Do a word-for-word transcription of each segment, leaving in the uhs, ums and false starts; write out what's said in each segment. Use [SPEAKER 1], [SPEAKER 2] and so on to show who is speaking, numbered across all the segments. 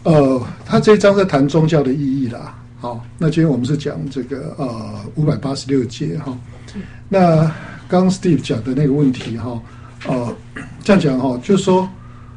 [SPEAKER 1] 呃，他这一章在谈宗教的意义啦。好，那今天我们是讲这个呃五百八十六节哈。那刚刚 Steve 讲的那个问题哈，呃，这样讲哈，就是说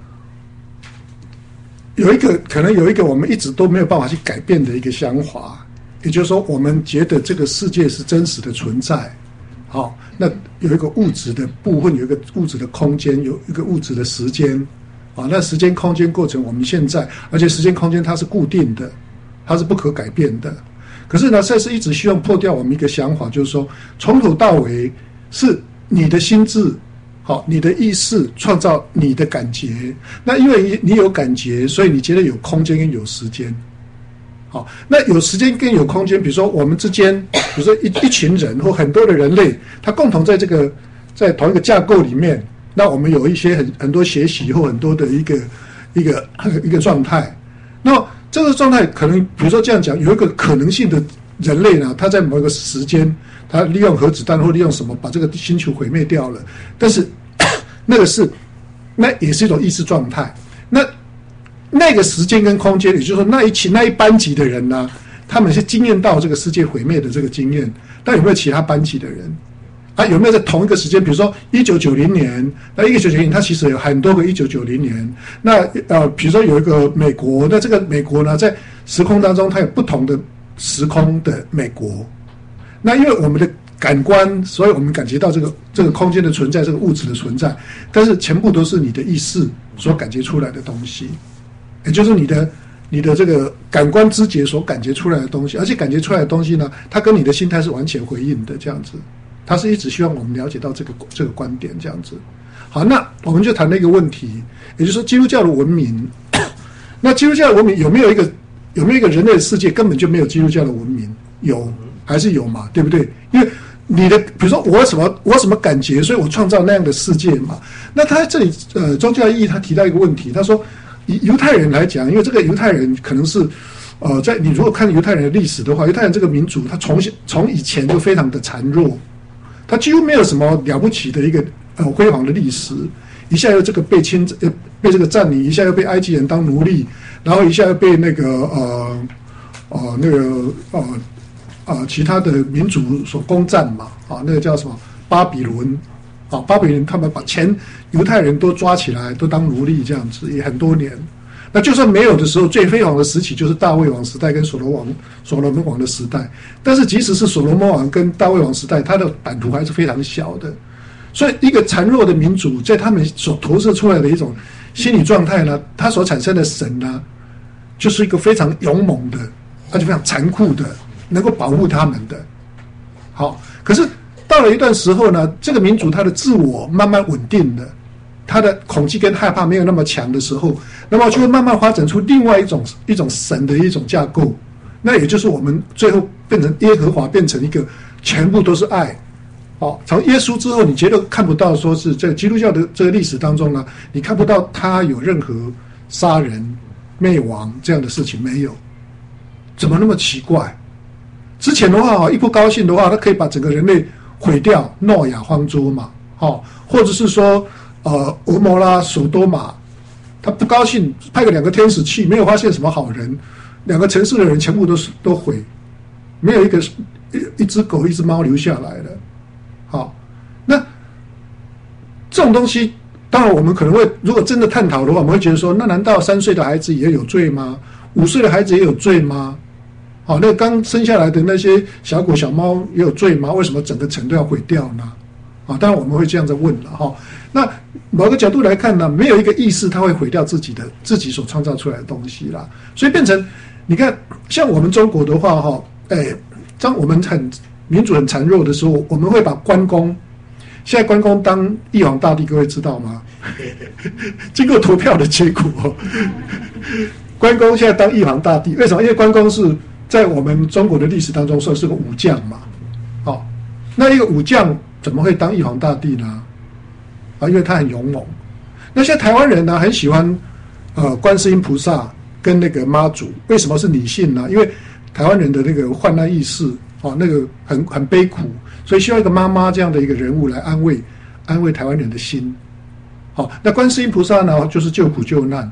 [SPEAKER 1] 有一个可能有一个我们一直都没有办法去改变的一个想法，也就是说，我们觉得这个世界是真实的存在。好，那有一个物质的部分，有一个物质的空间，有一个物质的时间。啊，那时间空间构成我们现在，而且时间空间它是固定的，它是不可改变的。可是呢，赛斯一直希望破掉我们一个想法，就是说，从头到尾是你的心智，好，你的意识创造你的感觉。那因为你有感觉，所以你觉得有空间跟有时间。好，那有时间跟有空间，比如说我们之间，比如说一一群人或很多的人类，他共同在这个在同一个架构里面。那我们有一些很很多学习或很多的一个一个一个状态，那这个状态可能，比如说这样讲，有一个可能性的人类呢，他在某一个时间，他利用核子弹或利用什么把这个星球毁灭掉了，但是那个是那也是一种意识状态。那那个时间跟空间，也就是说那一群那一班级的人呢，他们是经验到这个世界毁灭的这个经验，但有没有其他班级的人？啊，有没有在同一个时间？比如说一九九零年，那一九九零年它其实有很多个一九九零年。那呃，比如说有一个美国，那这个美国呢，在时空当中它有不同的时空的美国。那因为我们的感官，所以我们感觉到这个这个空间的存在，这个物质的存在，但是全部都是你的意识所感觉出来的东西，也就是你的你的这个感官知觉所感觉出来的东西，而且感觉出来的东西呢，它跟你的心态是完全回应的，这样子。他是一直希望我们了解到这个这个观点，这样子。好，那我们就谈了一个问题，也就是说基督教的文明。那基督教的文明有没有一个有没有一个人类的世界根本就没有基督教的文明？有，还是有嘛？对不对？因为你的比如说我什么我什么感觉，所以我创造那样的世界嘛。那他这里呃宗教意义他提到一个问题，他说以犹太人来讲，因为这个犹太人可能是。呃，在你如果看犹太人的历史的话，犹太人这个民族，他从从以前就非常的孱弱，他几乎没有什么了不起的一个呃辉煌的历史，一下又这个被侵呃被这个占领，一下又被埃及人当奴隶，然后一下又被那个呃呃那个呃呃其他的民族所攻占嘛，啊，那个叫什么巴比伦，啊，巴比伦他们把前犹太人都抓起来，都当奴隶这样子，也很多年。那就算没有的时候，最辉煌的时期就是大卫王时代跟所罗王所罗门王的时代。但是即使是所罗门王跟大卫王时代，他的版图还是非常小的。所以一个孱弱的民族，在他们所投射出来的一种心理状态呢，他所产生的神呢，就是一个非常勇猛的，而且非常残酷的，能够保护他们的。好，可是到了一段时候呢，这个民族他的自我慢慢稳定了。他的恐惧跟害怕没有那么强的时候，那么就会慢慢发展出另外一种一种神的一种架构，那也就是我们最后变成耶和华，变成一个全部都是爱。哦，从耶稣之后，你绝对看不到说是在基督教的这个历史当中呢，你看不到他有任何杀人、灭亡这样的事情，没有。怎么那么奇怪？之前的话，一不高兴的话，他可以把整个人类毁掉，诺亚方舟嘛，哦，或者是说。呃，俄摩拉、索多玛，他不高兴，派个两个天使去，没有发现什么好人，两个城市的人全部都是都毁，没有一个一一只狗、一只猫留下来了。好，那这种东西，当然我们可能会，如果真的探讨的话，我们会觉得说，那难道三岁的孩子也有罪吗？五岁的孩子也有罪吗？好，那刚生下来的那些小狗、小猫也有罪吗？为什么整个城都要毁掉呢？啊，当然我们会这样子问了哈。那某个角度来看呢，没有一个意识它会毁掉自己的自己所创造出来的东西啦，所以变成你看，像我们中国的话哈，哎，当我们很民主很孱弱的时候，我们会把关公，现在关公当玉皇大帝，各位知道吗？经过投票的结果，关公现在当玉皇大帝，为什么？因为关公是在我们中国的历史当中算是个武将嘛，哦，那一个武将怎么会当玉皇大帝呢？啊，因为他很勇猛。那些台湾人呢，很喜欢呃观世音菩萨跟那个妈祖。为什么是女性呢？因为台湾人的那个患难意识，哦，那个很很悲苦，所以需要一个妈妈这样的一个人物来安慰安慰台湾人的心。好，那观世音菩萨呢，就是救苦救难。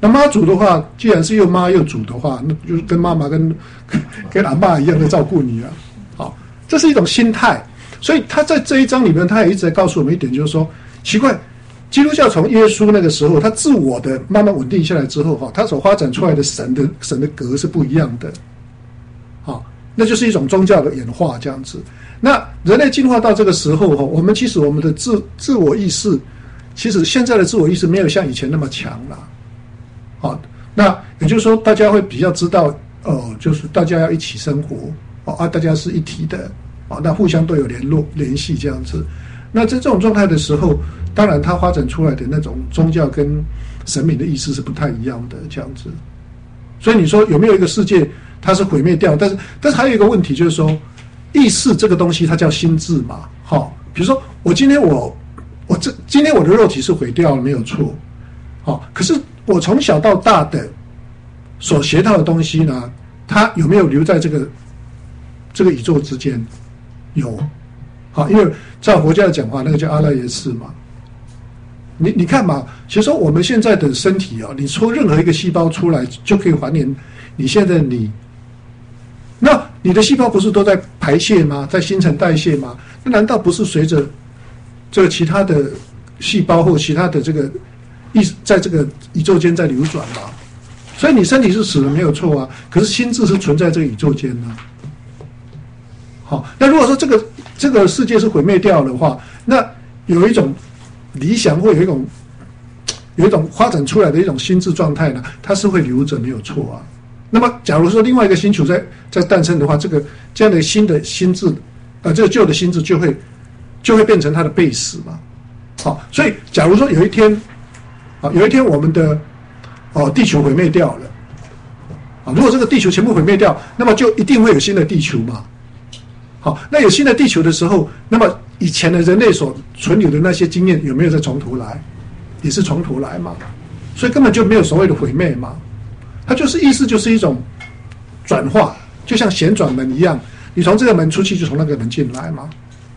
[SPEAKER 1] 那妈祖的话，既然是又妈又祖的话，那就是跟妈妈跟跟阿嬷一样的照顾你啊。好，这是一种心态。所以他在这一章里面，他也一直在告诉我们一点，就是说，奇怪，基督教从耶稣那个时候，他自我的慢慢稳定下来之后，哈，他所发展出来的神的神的格是不一样的。好，那就是一种宗教的演化这样子。那人类进化到这个时候，哈，我们其实我们的自自我意识，其实现在的自我意识没有像以前那么强了。好，那也就是说，大家会比较知道，呃，就是大家要一起生活，哦啊，大家是一体的。啊，那互相都有联络联系这样子，那在这种状态的时候，当然它发展出来的那种宗教跟神明的意思是不太一样的这样子。所以你说有没有一个世界它是毁灭掉？但是但是还有一个问题就是说，意识这个东西它叫心智嘛，好，比如说我今天我我这今天我的肉体是毁掉了没有错，好，可是我从小到大的所学到的东西呢，它有没有留在这个这个宇宙之间？有，好，因为照佛教的讲法，那个叫阿赖耶识嘛。你你看嘛，其实我们现在的身体啊，你抽任何一个细胞出来，就可以还原你现在的你。那你的细胞不是都在排泄吗？在新陈代谢吗？那难道不是随着这个其他的细胞或其他的这个意在这个宇宙间在流转吗？所以你身体是死了没有错啊，可是心智是存在这个宇宙间呢。好，那如果说这个这个世界是毁灭掉的话，那有一种理想或有一种有一种发展出来的一种心智状态呢，它是会留着没有错啊。那么，假如说另外一个星球在在诞生的话，这个这样的新的心智，呃，这个旧的心智就会就会变成它的base嘛。好，所以假如说有一天，啊，有一天我们的哦地球毁灭掉了，啊，如果这个地球全部毁灭掉，那么就一定会有新的地球嘛。好，那有新的地球的时候，那么以前的人类所存留的那些经验有没有再从头来？也是从头来嘛，所以根本就没有所谓的毁灭嘛，它就是意思就是一种转化，就像旋转门一样，你从这个门出去就从那个门进来嘛，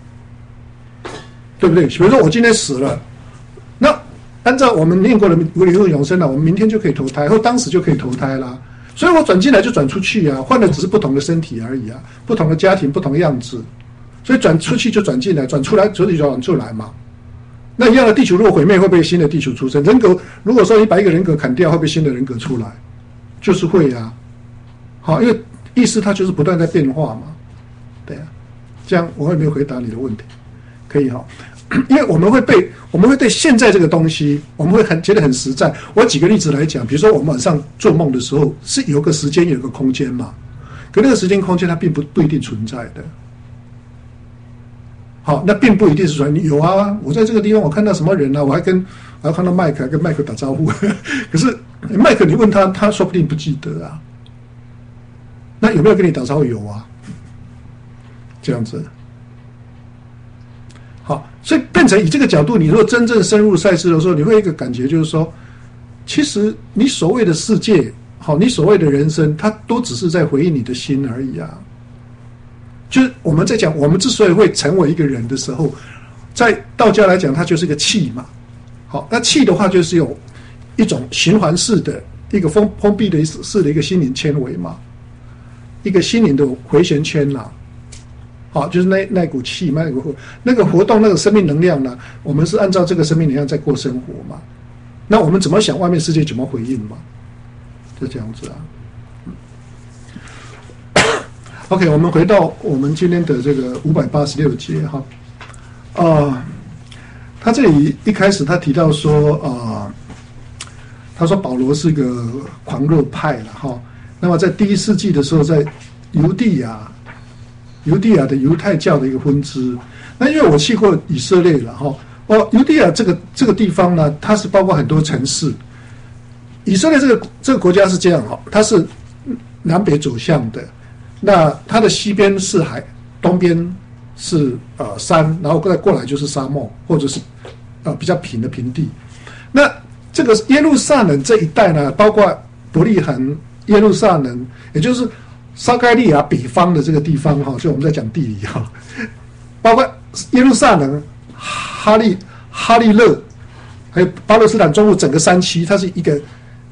[SPEAKER 1] 对不对？比如说我今天死了，那按照我们念过的无灵论永生了，我们明天就可以投胎，或当时就可以投胎啦。所以我转进来就转出去啊，换的只是不同的身体而已啊，不同的家庭，不同的样子，所以转出去就转进来，转出来就转出来嘛。那一样的地球如果毁灭，会不会新的地球出生？人格如果说你把一个人格砍掉，会不会新的人格出来？就是会啊。好，因为意识它就是不断在变化嘛。对啊，这样我会没有回答你的问题？可以哈、哦。因为我们会被我们会对现在这个东西，我们会很觉得很实在。我举个例子来讲，比如说我们晚上做梦的时候，是有个时间有个空间嘛，可那个时间空间它并不不一定存在的。好，那并不一定是说你有啊，我在这个地方我看到什么人啊，我还跟我还看到麦克，跟麦克打招呼。可是麦克你问他，他说不定不记得啊。那有没有跟你打招呼？有啊，这样子。好，所以变成以这个角度，你如果真正深入赛事的时候，你会有一个感觉，就是说，其实你所谓的世界，好，你所谓的人生，它都只是在回应你的心而已啊。就是我们在讲，我们之所以会成为一个人的时候，在道家来讲，它就是个气嘛。好，那气的话，就是有一种循环式的一个封封闭的式的一个心灵纤维嘛，一个心灵的回旋圈啦、啊。好，就是那那股气嘛，那个那个活动，那个生命能量呢，我们是按照这个生命能量在过生活嘛。那我们怎么想，外面世界怎么回应嘛？就这样子啊。OK， 我们回到我们今天的这个五百八十六节哈，啊、呃，他这里一开始他提到说啊、呃，他说保罗是个狂热派了哈。那么在第一世纪的时候，在犹地亚。犹地亚的犹太教的一个分支，那因为我去过以色列了哈，哦，犹地亚这个这个地方呢，它是包括很多城市。以色列这个这个国家是这样哈，它是南北走向的，那它的西边是海，东边是呃山，然后再过来就是沙漠或者是呃比较平的平地。那这个耶路撒冷这一带呢，包括伯利恒、耶路撒冷，也就是撒该利亚北方的这个地方哈，就我们在讲地理哈，包括耶路撒冷、哈利哈利勒，还有巴勒斯坦中部整个山区，它是一个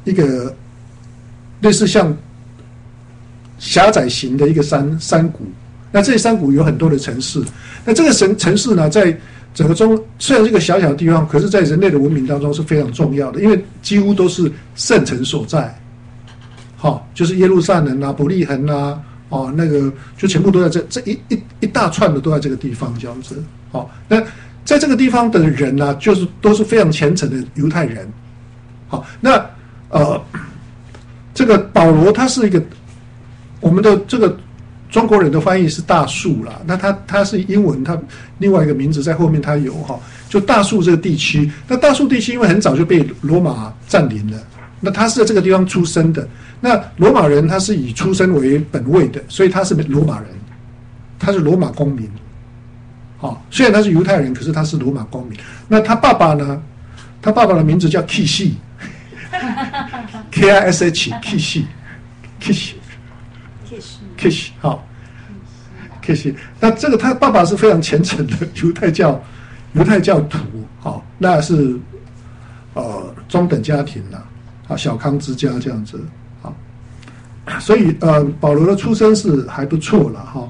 [SPEAKER 1] 一个类似像狭窄型的一个山山谷。那这些山谷有很多的城市，那这个城城市呢，在整个中虽然是一个小小的地方，可是在人类的文明当中是非常重要的，因为几乎都是圣城所在。好、哦，就是耶路撒冷啊、伯利恒啊，哦，那个就全部都在这这一一一大串的都在这个地方这样子。好、哦，那在这个地方的人呢、啊，就是都是非常虔诚的犹太人。好、哦，那呃，这个保罗他是一个我们的这个。中国人的翻译是大树啦，那他他是英文，他另外一个名字在后面他有哈，就大树这个地区。那大树地区因为很早就被罗马占领了，那他是在这个地方出生的。那罗马人他是以出生为本位的，所以他是罗马人，他是罗马公民。好，虽然他是犹太人，可是他是罗马公民。那他爸爸呢？他爸爸的名字叫 K 西 ，K I S H，K 西 ，Kish。Kish 好 ，Kish 那这个他爸爸是非常虔诚的犹太教犹太教徒，好，那是呃中等家庭啦，啊小康之家这样子，好，所以呃保罗的出身是还不错了哈。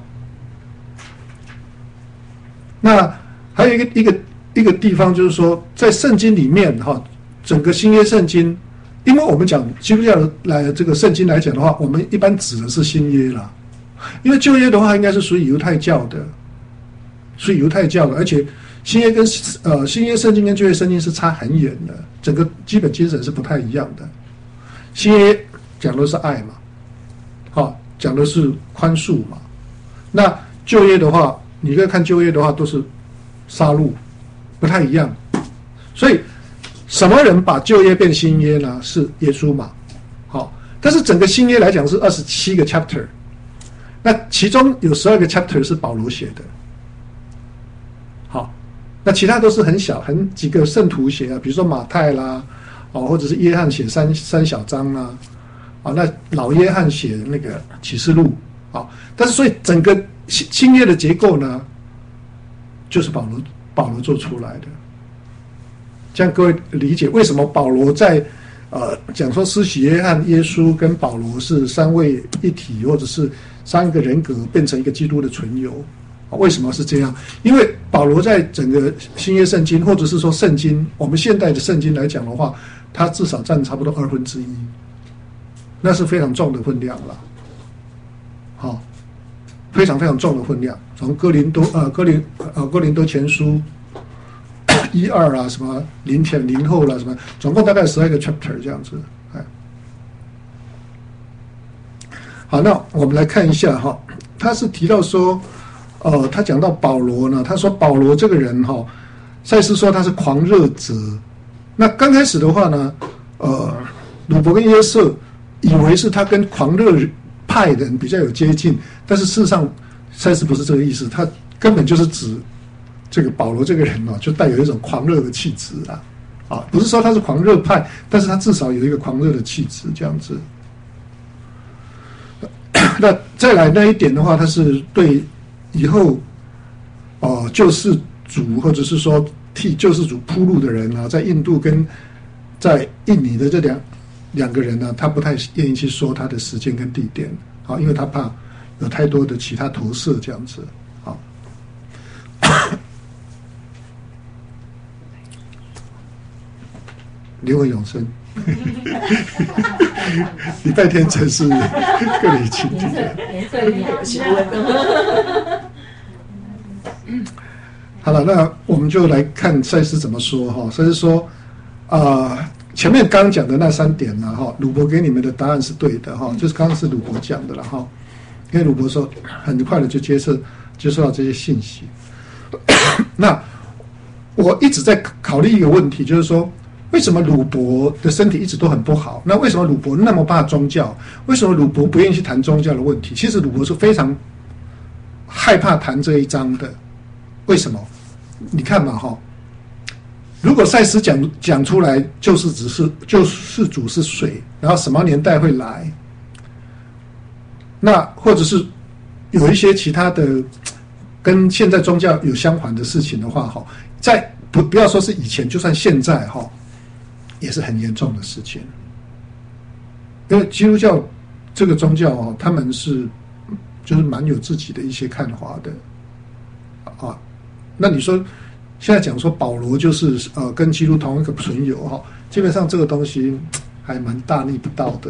[SPEAKER 1] 那还有一个一个一个地方就是说，在圣经里面哈，整个新约圣经，因为我们讲基督教来这个圣经来讲的话，我们一般指的是新约啦。因为旧约的话，应该是属于犹太教的，属于犹太教的，而且新约跟呃新约圣经跟旧约圣经是差很远的，整个基本精神是不太一样的。新约讲的是爱嘛，好、哦，讲的是宽恕嘛。那旧约的话，你可以看旧约的话，都是杀戮，不太一样。所以什么人把旧约变新约呢？是耶稣嘛，好、哦，但是整个新约来讲是二十七个 chapter。那其中有十二个 chapter 是保罗写的，好，那其他都是很小，很几个圣徒写啊，比如说马太啦，哦，或者是约翰写三三小章啦，啊，那老约翰写那个启示录，啊，但是所以整个新新约的结构呢，就是保罗保罗做出来的，这样各位理解为什么保罗在呃讲说施洗约翰、耶稣跟保罗是三位一体，或者是三个人格变成一个基督的存有，为什么是这样？因为保罗在整个新约圣经，或者是说圣经，我们现代的圣经来讲的话，它至少占差不多二分之一，那是非常重的分量了。好、哦，非常非常重的分量。从哥林多呃哥林呃哥林多前书一二啊，什么零前零后啦，什么，总共大概十二个 chapter 这样子。哎。好，那我们来看一下哈，他是提到说，呃，他讲到保罗呢，他说保罗这个人哈，赛斯说他是狂热者。那刚开始的话呢，呃，鲁伯跟约瑟以为是他跟狂热派的人比较有接近，但是事实上赛斯不是这个意思，他根本就是指这个保罗这个人哦，就带有一种狂热的气质啊，啊，不是说他是狂热派，但是他至少有一个狂热的气质这样子。那再来那一点的话，他是对以后哦、呃、救世主或者是说替救世主铺路的人啊，在印度跟在印尼的这两两个人呢，他不太愿意去说他的时间跟地点，好，因为他怕有太多的其他投射这样子，好。灵魂永生。礼拜天才是各里清净。好了，那我们就来看赛斯怎么说哈。赛斯说，啊、呃，前面刚讲的那三点呢，哈，鲁伯给你们的答案是对的哈，就是刚刚是鲁伯讲的了哈。因为鲁伯说很快的就接受接受到这些信息。那我一直在考虑一个问题，就是说，为什么鲁伯的身体一直都很不好？那为什么鲁伯那么怕宗教？为什么鲁伯不愿意去谈宗教的问题？其实鲁伯是非常害怕谈这一章的。为什么？你看嘛，哈，如果赛斯讲讲出来，就是只是救世主是谁，然后什么年代会来，那或者是有一些其他的跟现在宗教有相反的事情的话，哈，在不不要说是以前，就算现在哈，也是很严重的事情。 因为基督教这个宗教哦，他们是就是蛮有自己的一些看法的啊。那你说现在讲说保罗就是呃跟基督同一个存有哈、哦，基本上这个东西还蛮大逆不道的。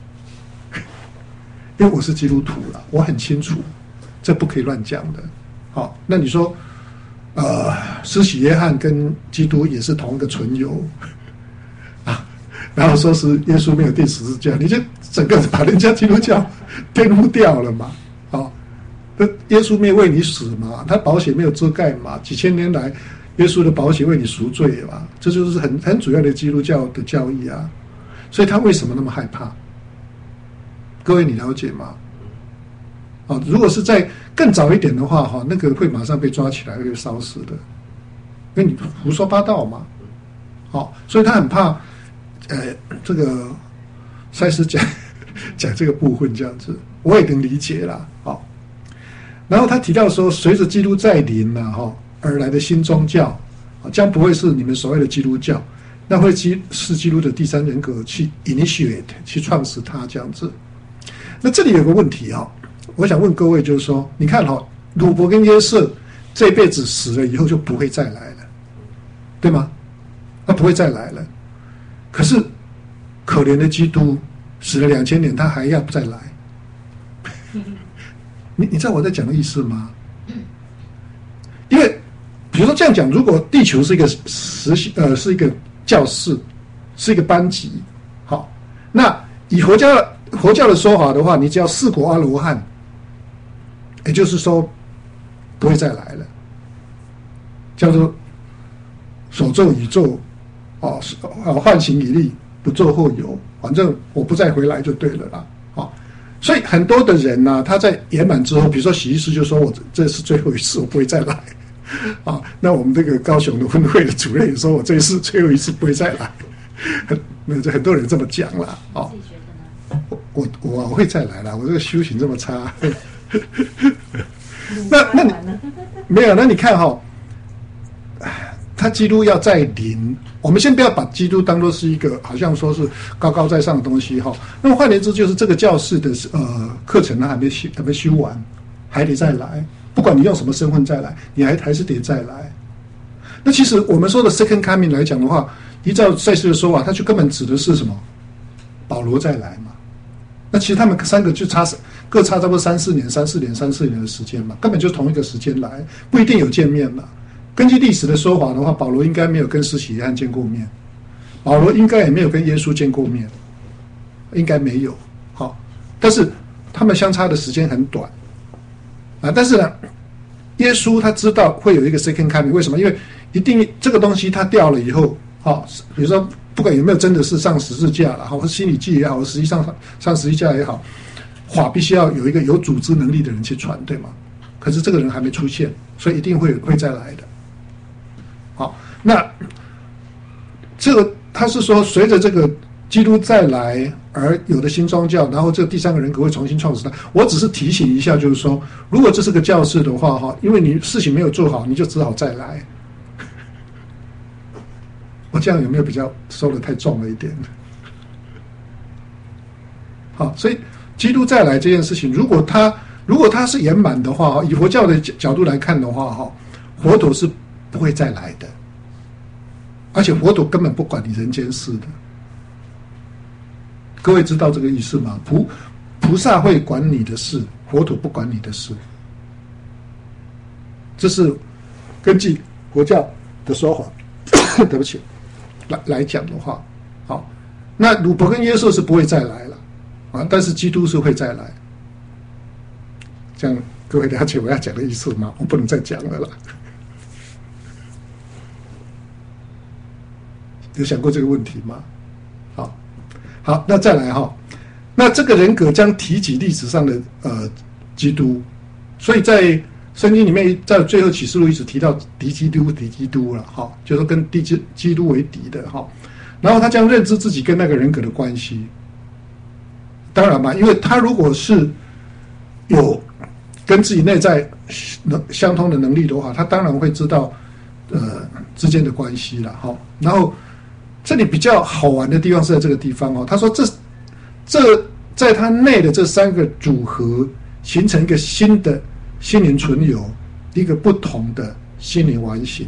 [SPEAKER 1] 因为我是基督徒啦，我很清楚这不可以乱讲的。好，那你说呃施洗约翰跟基督也是同一个存有啊，然后说是耶稣没有钉十字架，你就整个把人家基督教颠覆掉了嘛。好，耶稣没有为你死嘛，他宝血没有遮盖嘛，几千年来耶稣的宝血为你赎罪嘛，这就是很很主要的基督教的教义啊。所以他为什么那么害怕？各位你了解吗？哦，如果是在更早一点的话，哈，那个会马上被抓起来，会烧死的，因为你胡说八道嘛。好、哦，所以他很怕，呃，这个赛斯讲讲这个部分这样子，我也能理解啦。好、哦，然后他提到说，随着基督再临了哈而来的新宗教，将不会是你们所谓的基督教，那会是基督的第三人格去 initiate 去创始它这样子。那这里有个问题啊、哦，我想问各位，就是说，你看哈、哦，鲁伯跟约瑟这辈子死了以后就不会再来了，对吗？他不会再来了。可是可怜的基督死了两千年，他还要再来。你你知道我在讲的意思吗？因为比如说这样讲，如果地球是一个实习呃是一个教室，是一个班级，好，那以佛教佛教的说法的话，你只要四果阿罗汉，也就是说不会再来了，叫做所作宇宙哦，哦幻形以立，不作后有，反正我不再回来就对了啦，哦，所以很多的人呢、啊，他在圆满之后，比如说许医师就说我这是最后一次，我不会再来。啊，那我们这个高雄的分会的主任也说，我这一次最后一次不会再来，很很多人这么讲了哦。我我我会再来啦，我这个修行这么差。那那你没有？那你看哈、哦，他基督要再临，我们先不要把基督当作是一个好像说是高高在上的东西哈、哦。那么换言之，就是这个教室的呃课程呢还没修还没修完，还得再来。不管你用什么身份再来，你还还是得再来。那其实我们说的 second coming 来讲的话，依照赛斯的说法，它就根本指的是什么？保罗再来嘛。那其实他们三个就差各差差不多三四年、三四年、三四年的时间嘛，根本就同一个时间来，不一定有见面了。根据历史的说法的话，保罗应该没有跟施洗约翰见过面，保罗应该也没有跟耶稣见过面，应该没有。好，但是他们相差的时间很短。啊，但是呢，耶稣他知道会有一个 second coming， 为什么？因为一定这个东西他掉了以后，哦，比如说不管有没有真的是上十字架了，或是心理记也好，实际上上十字架也好，话必须要有一个有组织能力的人去传，对吗？可是这个人还没出现，所以一定会会再来的。好，那这个他是说，随着这个基督再来而有的新宗教，然后这第三个人格会重新创始它。我只是提醒一下，就是说，如果这是个教室的话，哈，因为你事情没有做好，你就只好再来。我这样有没有比较收得太重了一点？好，所以基督再来这件事情，如果他如果他是圆满的话，以佛教的角度来看的话，哈，佛陀是不会再来的，而且佛陀根本不管你人间事的。各位知道这个意思吗？菩菩萨会管你的事，佛陀不管你的事。这是根据佛教的说法，对不起，来来讲的话，好，那鲁伯跟耶稣是不会再来了啊，但是基督是会再来。这样各位了解我要讲的意思吗？我不能再讲了啦。有想过这个问题吗？好。好，那再来哈，那这个人格将提及历史上的呃基督，所以在圣经里面，在最后启示录一直提到敌基督，敌基督了哈，就是跟敌基基督为敌的哈。然后他将认知自己跟那个人格的关系。当然嘛，因为他如果是有跟自己内在能相通的能力的话，他当然会知道呃之间的关系了哈。然后。这里比较好玩的地方是在这个地方哦，他说这这在它内的这三个组合形成一个新的心灵存有，一个不同的心灵完形。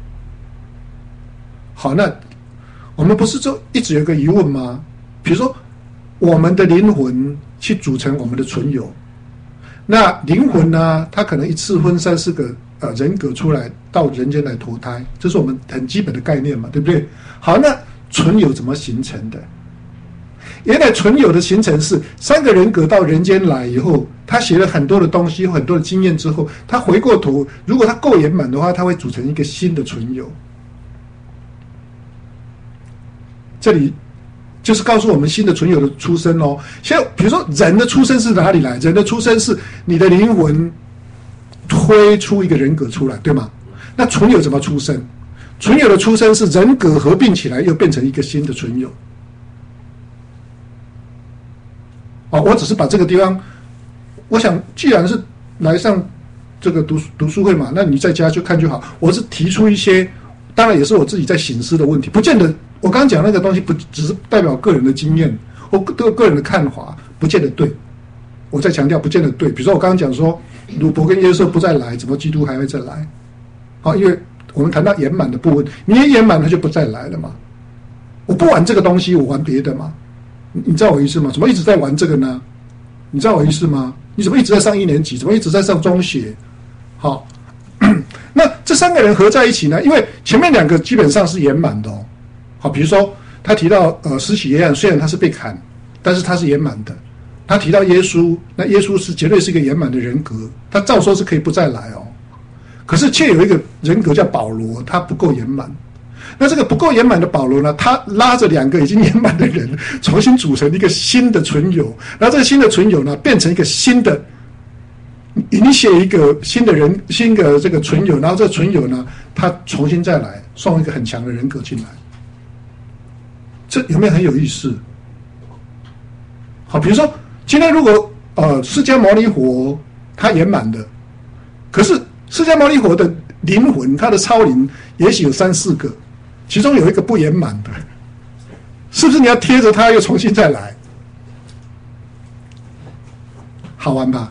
[SPEAKER 1] 好，那我们不是就一直有个疑问吗？比如说我们的灵魂去组成我们的存有，那灵魂呢，它可能一次分三四个呃人格出来到人间来投胎，这是我们很基本的概念嘛，对不对？好，那存有怎么形成的？原来存有的形成是三个人格到人间来以后，他写了很多的东西，很多的经验之后，他回过头，如果他够圆满的话，他会组成一个新的存有。这里就是告诉我们新的存有的出生哦。现在比如说人的出生是哪里来？人的出生是你的灵魂推出一个人格出来，对吗？那存有怎么出生？存有的出生是人格合并起来又变成一个新的存有。哦，我只是把这个地方，我想既然是来上这个读读书会嘛，那你在家就看就好。我是提出一些，当然也是我自己在省思的问题，不见得我刚刚讲那个东西不只是代表个人的经验或个个人的看法，不见得对。我再强调，不见得对。比如说我刚刚讲说，鲁伯跟耶稣不再来，怎么基督还会再来？好，因为我们谈到圆满的部分，你一圆满他就不再来了嘛。我不玩这个东西，我玩别的嘛。你知道我意思吗？怎么一直在玩这个呢？你知道我意思吗？你怎么一直在上一年级？怎么一直在上中学？好，那这三个人合在一起呢？因为前面两个基本上是圆满的哦。好，比如说他提到呃施洗约翰，虽然他是被砍，但是他是圆满的。他提到耶稣，那耶稣是绝对是一个圆满的人格，他照说是可以不再来哦。可是却有一个人格叫保罗，他不够圆满。那这个不够圆满的保罗呢，他拉着两个已经圆满的人，重新组成一个新的存有，然后这个新的存有呢，变成一个新的，引写一个新的人，新的这个存有，然后这个存有呢，他重新再来，送一个很强的人格进来，这有没有很有意思？好，比如说今天如果呃释迦牟尼佛他圆满的，可是释迦牟尼佛的灵魂，他的超灵也许有三四个。其中有一个不圆满的，是不是你要贴着它又重新再来？好玩吧？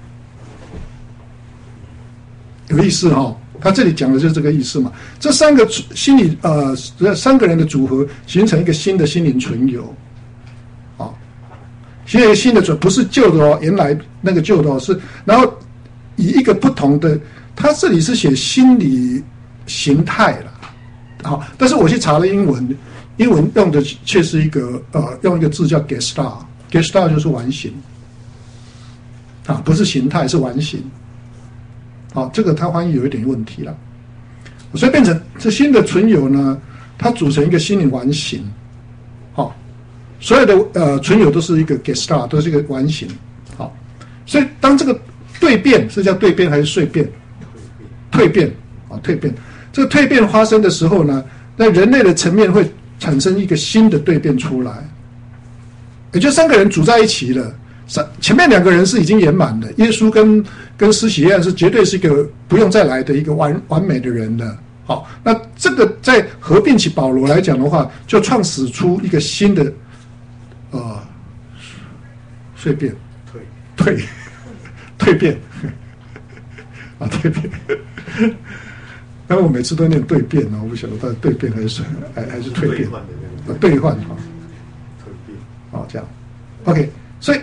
[SPEAKER 1] 有意思哦。他这里讲的就是这个意思嘛。这三个心理呃三个人的组合形成一个新的心灵存有，啊、哦，形成一个新的存，不是旧的哦，原来那个旧的哦是，然后以一个不同的，他这里是写心理形态了。好，但是我去查了英文，英文用的却是一个呃，用一个字叫 Gestalt，Gestalt 就是完形，啊，不是形态，是完形。好，这个它翻译有一点问题了，所以变成这新的存有呢，它组成一个心灵完形。好，所有的呃存有都是一个 Gestalt， 都是一个完形。好，所以当这个蜕变是叫蜕变还是蜕变？蜕变啊，蜕变。这个蜕变发生的时候呢，在人类的层面会产生一个新的蜕变出来，也就三个人组在一起了。三前面两个人是已经圆满的，耶稣跟跟施洗约翰是绝对是一个不用再来的一个完完美的人了。好，那这个在合并起保罗来讲的话，就创始出一个新的呃蜕变，蜕蜕变啊蜕变。但我每次都念蜕变呢，我不晓得到底蜕变还是还还是蜕变，兑换哈，蜕变，哦这样 ，OK， 所以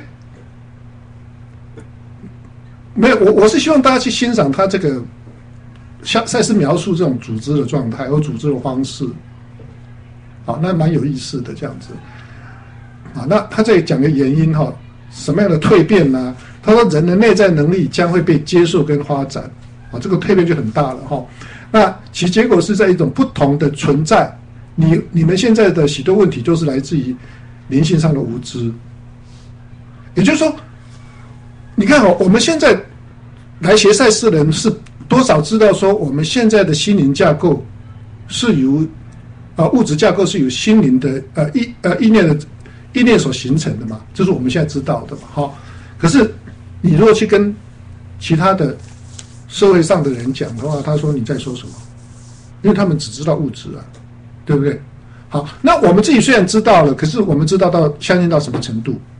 [SPEAKER 1] 没有我我是希望大家去欣赏他这个像赛斯描述这种组织的状态或组织的方式，好，那蛮有意思的这样子，啊，那他这里讲个原因哈，什么样的蜕变呢？他说人的内在能力将会被接受跟发展，啊，这个蜕变就很大了哈。那其结果是在一种不同的存在，你你们现在的许多问题就是来自于灵性上的无知。也就是说，你看哦，我们现在来学赛斯的人是多少知道说，我们现在的心灵架构是由啊、呃、物质架构是由心灵的呃意呃意念的意念所形成的嘛，这是我们现在知道的嘛，哈。可是你如果去跟其他的社会上的人讲的话，他说你在说什么？因为他们只知道物质啊，对不对？好，那我们自己虽然知道了，可是我们知道到相信到什么程度？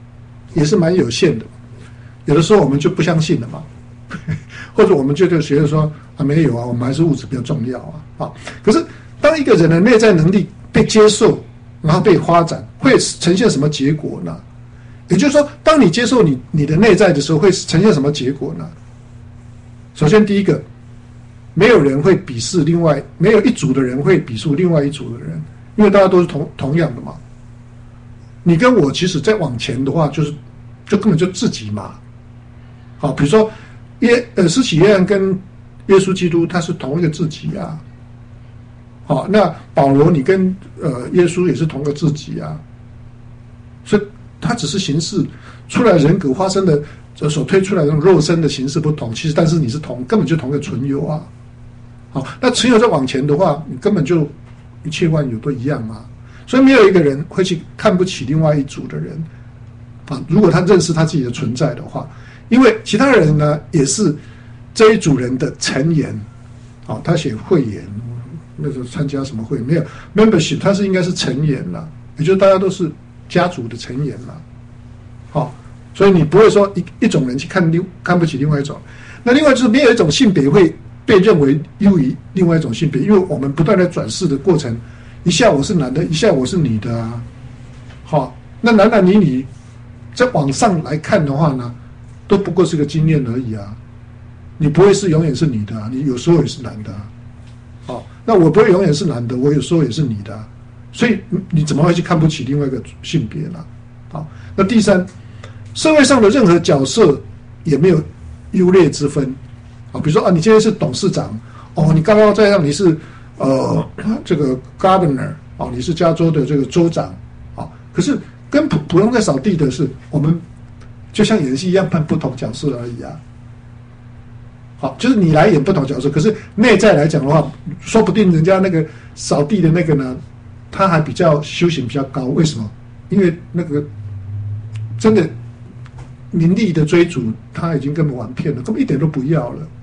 [SPEAKER 1] 也是蛮有限的，有的时候我们就不相信了嘛，或者我们就就觉得说啊没有啊，我们还是物质比较重要啊啊。可是当一个人的内在能力被接受，然后被发展，会呈现什么结果呢？也就是说，当你接受你你的内在的时候，会呈现什么结果呢？首先，第一个，没有人会鄙视另外，没有一组的人会鄙视另外一组的人，因为大家都是同同样的嘛。你跟我其实再往前的话，就是就根本就自己嘛。好，比如说耶呃施洗约翰跟耶稣基督，他是同一个自己啊。好，那保罗你跟呃耶稣也是同个自己啊，所以他只是形式出来人格发生的所推出来的肉身的形式不同，其实但是你是同根本就同个存有啊。好，那存有再往前的话，你根本就一切万有都一样啊。所以没有一个人会去看不起另外一组的人啊。如果他认识他自己的存在的话，因为其他人呢也是这一组人的成员。好，他写会员，那时候参加什么会没有 membership， 他是应该是成员啦，也就是大家都是家族的成员啦。好，所以你不会说一一种人去看另看不起另外一种。那另外就是没有一种性别会被认为优于另外一种性别，因为我们不断的转世的过程。一下我是男的，一下我是女的啊。好，那男男女女在往上来看的话呢，都不过是个经验而已啊。你不会是永远是女的啊，你有时候也是男的啊。好，那我不会永远是男的，我有时候也是女的啊。所以你怎么会去看不起另外一个性别呢？好，那第三，社会上的任何角色也没有优劣之分啊。比如说啊，你今天是董事长，哦，你刚刚在让你是。呃，这个 governor 啊，你是加州的这个州长啊，可是跟普普通在扫地的是，我们就像演戏一样扮不同角色而已啊。好，就是你来演不同角色，可是内在来讲的话，说不定人家那个扫地的那个呢，他还比较修行比较高，为什么？因为那个真的名利的追逐，他已经根本玩遍了，根本一点都不要了。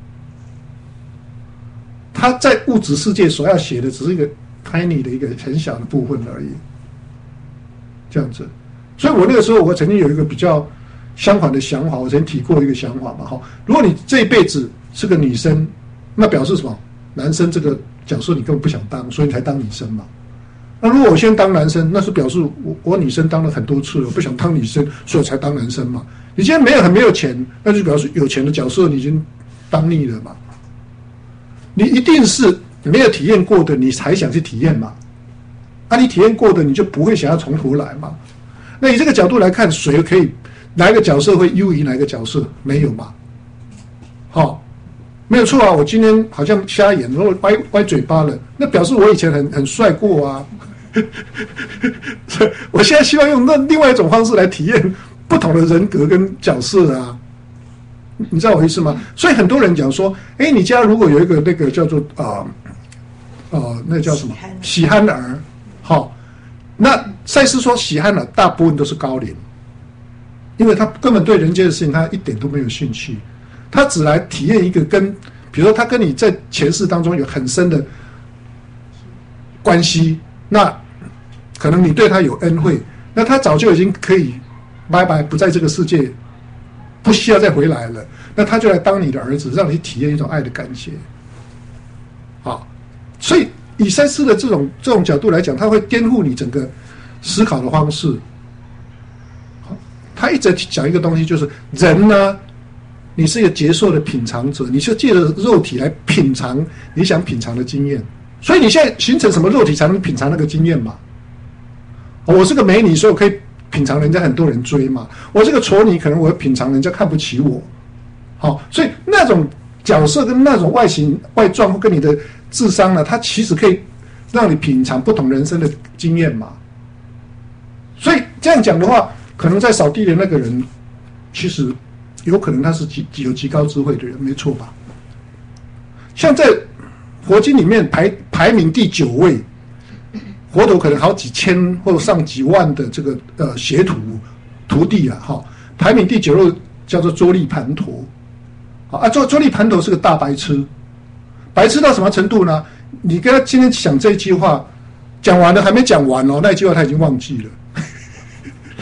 [SPEAKER 1] 他在物质世界所要写的只是一个 tiny 的一个很小的部分而已，这样子。所以我那个时候我曾经有一个比较相反的想法，我曾经提过一个想法嘛，哈，如果你这一辈子是个女生，那表示什么？男生这个角色你根本不想当，所以你才当女生嘛。那如果我先当男生，那是表示我我女生当了很多次了，我不想当女生，所以我才当男生嘛。你今天没有很没有钱，那就表示有钱的角色你已经当腻了嘛。你一定是没有体验过的，你才想去体验嘛。啊，你体验过的，你就不会想要从头来嘛。那以这个角度来看，谁可以哪一个角色会优于哪一个角色？没有嘛。好、哦，没有错啊。我今天好像瞎眼，然后歪歪嘴巴了，那表示我以前很很帅过啊。我现在希望用那另外一种方式来体验不同的人格跟角色啊。你知道我意思吗？所以很多人讲说，哎，你家如果有一个那个叫做啊呃, 呃那叫什么喜憨儿，好、哦，那赛斯说喜憨儿大部分都是高龄，因为他根本对人间的事情他一点都没有兴趣，他只来体验一个跟，比如说他跟你在前世当中有很深的关系，那可能你对他有恩惠，那他早就已经可以拜拜不在这个世界。不需要再回来了，那他就来当你的儿子，让你体验一种爱的感觉。好，所以以赛斯的这种这种角度来讲，他会颠覆你整个思考的方式。好，他一直讲一个东西，就是人呢，你是一个接受的品尝者，你是借着肉体来品尝你想品尝的经验。所以你现在形成什么肉体才能品尝那个经验嘛？我是个美女，所以我可以。品尝人家很多人追嘛，我这个丑女可能我会品尝人家看不起我，好，所以那种角色跟那种外形外状跟你的智商呢，它其实可以让你品尝不同人生的经验嘛。所以这样讲的话，可能在扫地的那个人，其实有可能他是极有极高智慧的人，没错吧？像在佛经里面排排名第九位。佛陀可能好几千或者上几万的这个呃学徒徒弟啊，哈，排名第九位叫做周利盘陀，啊，周周利盘陀是个大白痴，白痴到什么程度呢？你跟他今天讲这一句话，讲完了还没讲完哦，那一句话他已经忘记了。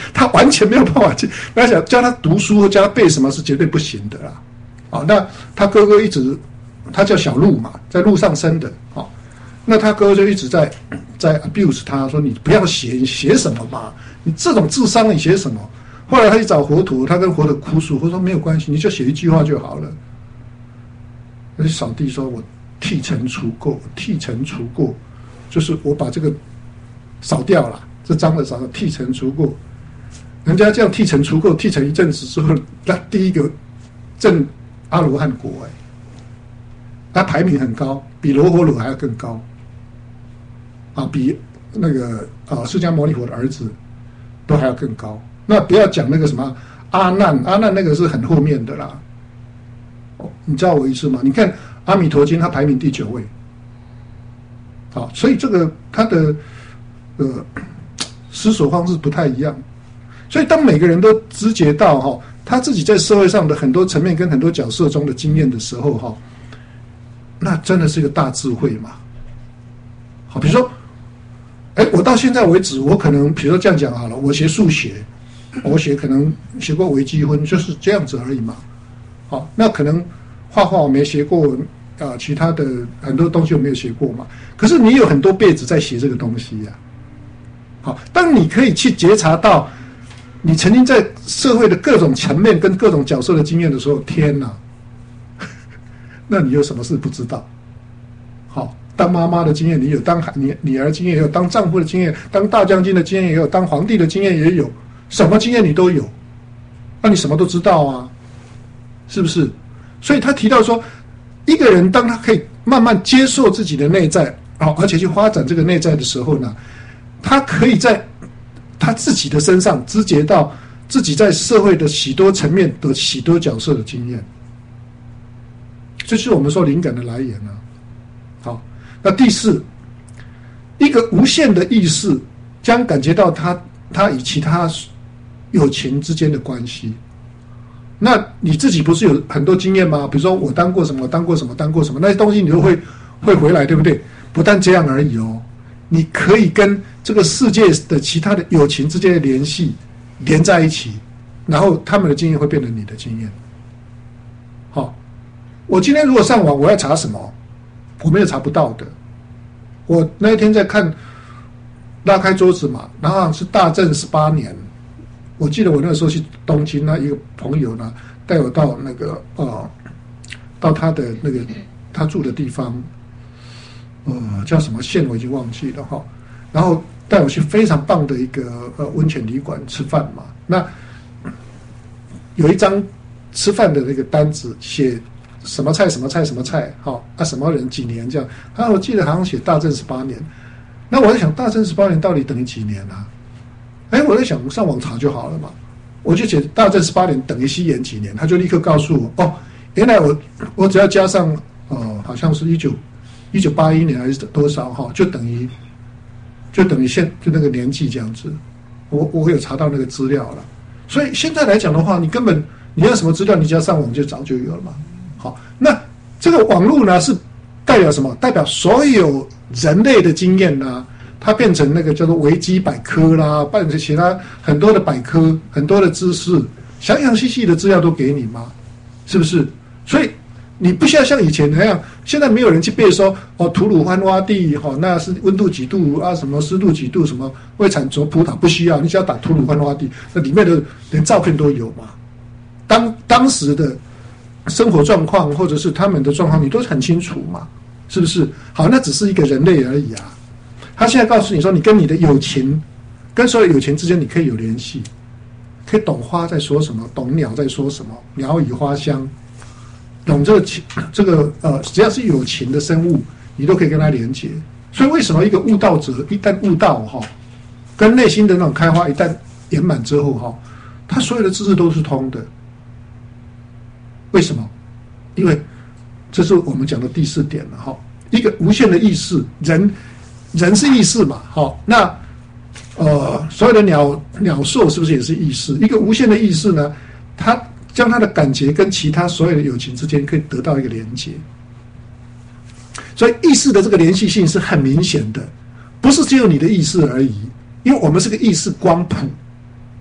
[SPEAKER 1] 他完全没有办法去，那想教他读书或教他背什么是绝对不行的啦。好，那他哥哥一直，他叫小鹿嘛，在路上生的，好，那他哥哥就一直在在 abuse 他，说你不要写，你写什么嘛？你这种智商你写什么？后来他去找佛陀，他跟佛陀哭诉，我说没有关系，你就写一句话就好了。那就扫地说，我剃尘除垢，剃尘除垢，就是我把这个扫掉了，这脏的扫掉，剃尘除垢。人家这样剃尘除垢，剃成一阵子之后，那第一个证阿罗汉果哎，他排名很高，比罗睺罗还要更高，啊，比那个啊释迦牟尼佛的儿子都还要更高。那不要讲那个什么阿难，阿难那个是很后面的啦。哦，你知道我意思吗？你看阿弥陀经，他排名第九位。好，所以这个他的呃思索方式不太一样。所以当每个人都知觉到哈、哦，他自己在社会上的很多层面跟很多角色中的经验的时候哈、哦，那真的是一个大智慧嘛。好，比如说，哎，我到现在为止，我可能比如说这样讲好了，我学数学。我学可能学过微积分，就是这样子而已嘛。好，那可能画画我没学过啊、呃，其他的很多东西我没有学过嘛。可是你有很多辈子在学这个东西呀、啊。好，当你可以去觉察到你曾经在社会的各种层面跟各种角色的经验的时候，天哪，那你有什么事不知道？好，当妈妈的经验你有，当女女儿经验也有，当丈夫的经验，当大将军的经验也有，当皇帝的经验也有。什么经验你都有，那你什么都知道啊，是不是？所以他提到说，一个人当他可以慢慢接受自己的内在，哦，而且去发展这个内在的时候呢，他可以在他自己的身上知觉到自己在社会的许多层面的许多角色的经验，这是我们说灵感的来源啊。好，那第四，一个无限的意识将感觉到他他与其他友情之间的关系。那你自己不是有很多经验吗？比如说我当过什么，当过什么，当过什么，那些东西你都会会回来，对不对？不但这样而已哦，你可以跟这个世界的其他的友情之间的联系连在一起，然后他们的经验会变成你的经验。好，我今天如果上网我要查什么，我没有查不到的。我那一天在看拉开桌子嘛，然后是大正十八年。我记得我那个时候去东京，那一个朋友呢带我到那个呃，到他的那个他住的地方，呃，叫什么县我已经忘记了哈。然后带我去非常棒的一个呃温泉旅馆吃饭嘛。那有一张吃饭的那个单子，写什么菜什么菜什么菜，哈啊什么人几年这样。啊，我记得好像写大正十八年。那我在想，大正十八年到底等于几年啊？哎，我在想上网查就好了嘛，我就写大正十八年等于西元几年，他就立刻告诉我，哦，原来我我只要加上呃，好像是一九一九八一年还是多少哈，就等于就等于现就那个年纪这样子，我我有查到那个资料了。所以现在来讲的话，你根本你要什么资料，你只要上网就早就有了嘛。好，那这个网络呢是代表什么？代表所有人类的经验呢？它变成那个叫做维基百科啦，变成其他很多的百科，很多的知识，详详细细的资料都给你嘛，是不是？所以你不需要像以前那样，现在没有人去背说哦，吐鲁番洼地哈、哦，那是温度几度啊，什么湿度几度，什么会产什么葡萄，不需要，你只要打吐鲁番洼地，那里面的连照片都有嘛。当当时的生活状况或者是他们的状况，你都很清楚嘛，是不是？好，那只是一个人类而已啊。他现在告诉你说，你跟你的友情，跟所有友情之间，你可以有联系，可以懂花在说什么，懂鸟在说什么，鸟语花香，懂这个情，这个呃，只要是有情的生物，你都可以跟他连接。所以为什么一个悟道者一旦悟道哈，跟内心的那种开花一旦圆满之后哈，他所有的知识都是通的。为什么？因为这是我们讲的第四点了哈，一个无限的意识，人。人是意识嘛，好，那呃，所有的鸟鸟兽是不是也是意识？一个无限的意识呢，它将它的感觉跟其他所有的友情之间可以得到一个连接，所以意识的这个连续性是很明显的，不是只有你的意识而已，因为我们是个意识光谱，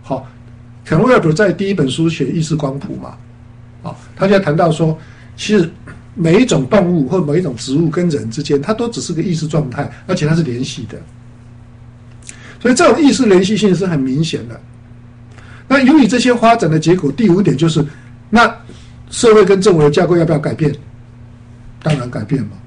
[SPEAKER 1] 好，肯威尔不在第一本书写意识光谱嘛？啊，他就谈到说，其实每一种动物或每一种植物跟人之间，它都只是个意识状态，而且它是联系的。所以这种意识联系性是很明显的。那由于这些发展的结果，第五点就是，那社会跟政府的架构要不要改变？当然改变嘛，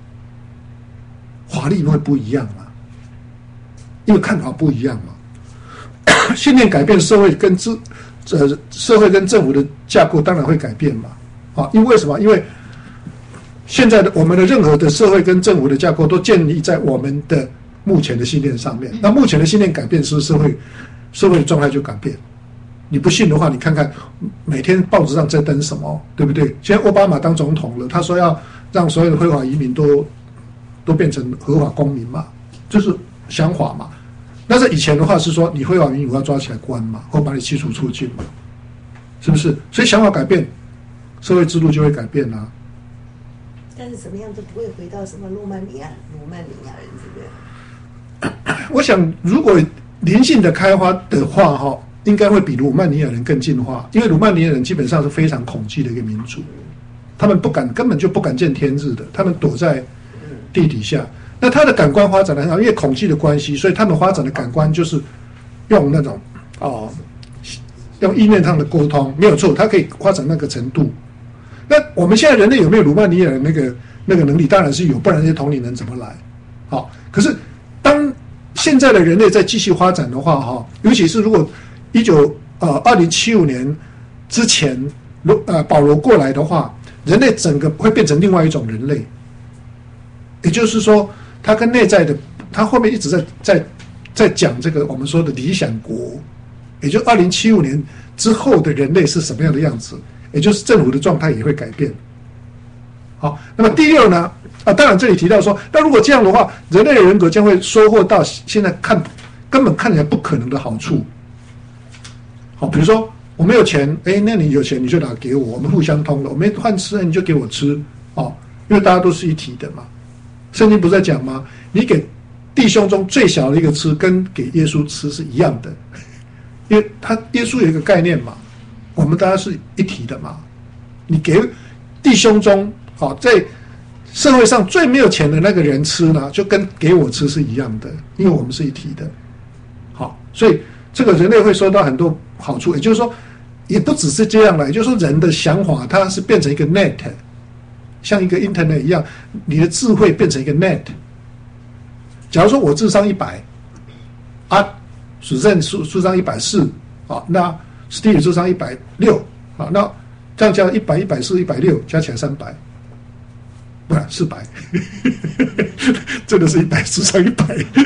[SPEAKER 1] 法律会不一样嘛，因为看法不一样嘛。信念改变，社会跟政呃社会跟政府的架构当然会改变嘛。啊，因为什么？因为现在的我们的任何的社会跟政府的架构都建立在我们的目前的信念上面。那目前的信念改变，是不是社会社会的状态就改变？你不信的话，你看看每天报纸上在登什么，对不对？现在奥巴马当总统了，他说要让所有的非法移民都都变成合法公民嘛，就是想法嘛。那在以前的话是说，你非法移民我要抓起来关嘛，或把你驱逐出境嘛，是不是？所以想法改变，社会制度就会改变啊。
[SPEAKER 2] 但是怎么样都不会回到什么罗曼尼亚、罗曼尼亚人这边。
[SPEAKER 1] 我想，如果灵性的开发的话，哈，应该会比鲁曼尼亚人更进化，因为鲁曼尼亚人基本上是非常恐惧的一个民族，他们不敢，根本就不敢见天日的，他们躲在地底下。那他的感官发展的很好，因为恐惧的关系，所以他们发展的感官就是用那种哦，用意念上的沟通，没有错，他可以发展那个程度。那我们现在人类有没有鲁曼尼亚人那个那个能力？当然是有，不然这些同龄人怎么来？好，可是当现在的人类在继续发展的话，哈，尤其是如果一九呃二零七五年之前，呃保罗过来的话，人类整个会变成另外一种人类。也就是说，他跟内在的，他后面一直在在在讲这个我们说的理想国，也就二零七五年之后的人类是什么样的样子，也就是政府的状态也会改变。好，那么第六呢？啊，当然这里提到说，那如果这样的话，人类的人格将会收获到现在看根本看起来不可能的好处。好，比如说我没有钱，哎，那你有钱你就拿给我，我们互相通了。我没饭吃，你就给我吃，哦，因为大家都是一体的嘛。圣经不是在讲吗？你给弟兄中最小的一个吃，跟给耶稣吃是一样的，因为他耶稣有一个概念嘛，我们大家是一体的嘛。你给弟兄中，好，在社会上最没有钱的那个人吃呢，就跟给我吃是一样的，因为我们是一体的。好，所以这个人类会收到很多好处，也就是说，也不只是这样了，也就是说，人的想法它是变成一个 net。像一个 internet 一样，你的智慧变成一个 net。假如说我智商一百，啊，史正智智商一百四，啊，那 Steve 智商一百六，啊，那这样加一百、一百四、一百六，加起来三百，不然四百，真的是一百智商一百，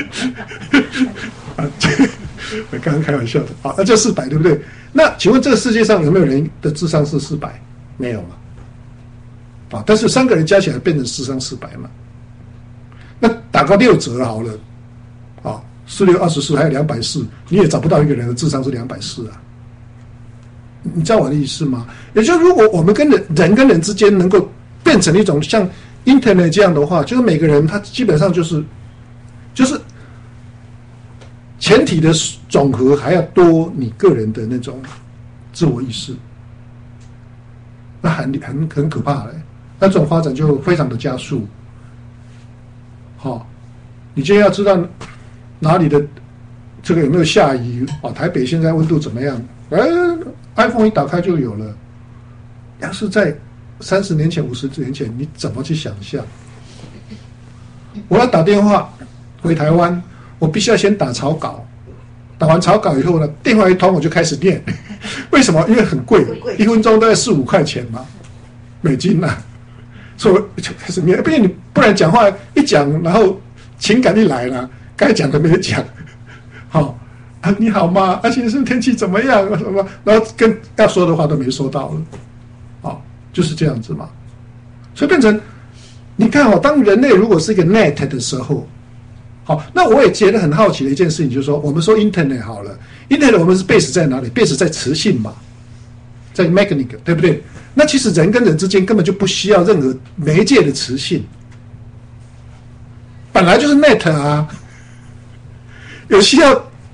[SPEAKER 1] 啊，我刚刚开玩笑的，啊，那就四百，对不对？那请问这个世界上有没有人的智商是四百？没有嘛？啊，但是三个人加起来变成智商四百嘛？那打个六折好了，啊，四六二十四还有两百四，你也找不到一个人的智商是两百四啊。你知道我的意思吗？也就是如果我们跟人人跟人之间能够变成一种像 Internet 这样的话，就是每个人他基本上就是就是前提的总和还要多你个人的那种自我意识，那很很很可怕嘞。那这种发展就非常的加速。好、哦，你今天要知道哪里的这个有没有下雨啊？台北现在温度怎么样？哎 ，iPhone 一打开就有了。要是在三十年前、五十年前，你怎么去想象？我要打电话回台湾，我必须要先打草稿，打完草稿以后呢，电话一通我就开始念。为什么？因为很贵，一分钟大概四五块钱嘛，美金呐、啊。所以我就开始念，不然你不然讲话一讲，然后情感一来了，该讲的没讲，好、哦、啊，你好吗？而且是天气怎么样？什么？然后跟要说的话都没说到了，好、哦，就是这样子嘛。所以变成你看哦，当人类如果是一个 net 的时候，好，那我也觉得很好奇的一件事情，就是说，我们说 internet 好了 ，internet 我们是 base 在哪里 ？base 在磁性嘛，在 magnetic， 对不对？那其实人跟人之间根本就不需要任何媒介的磁性，本来就是 net 啊，有需要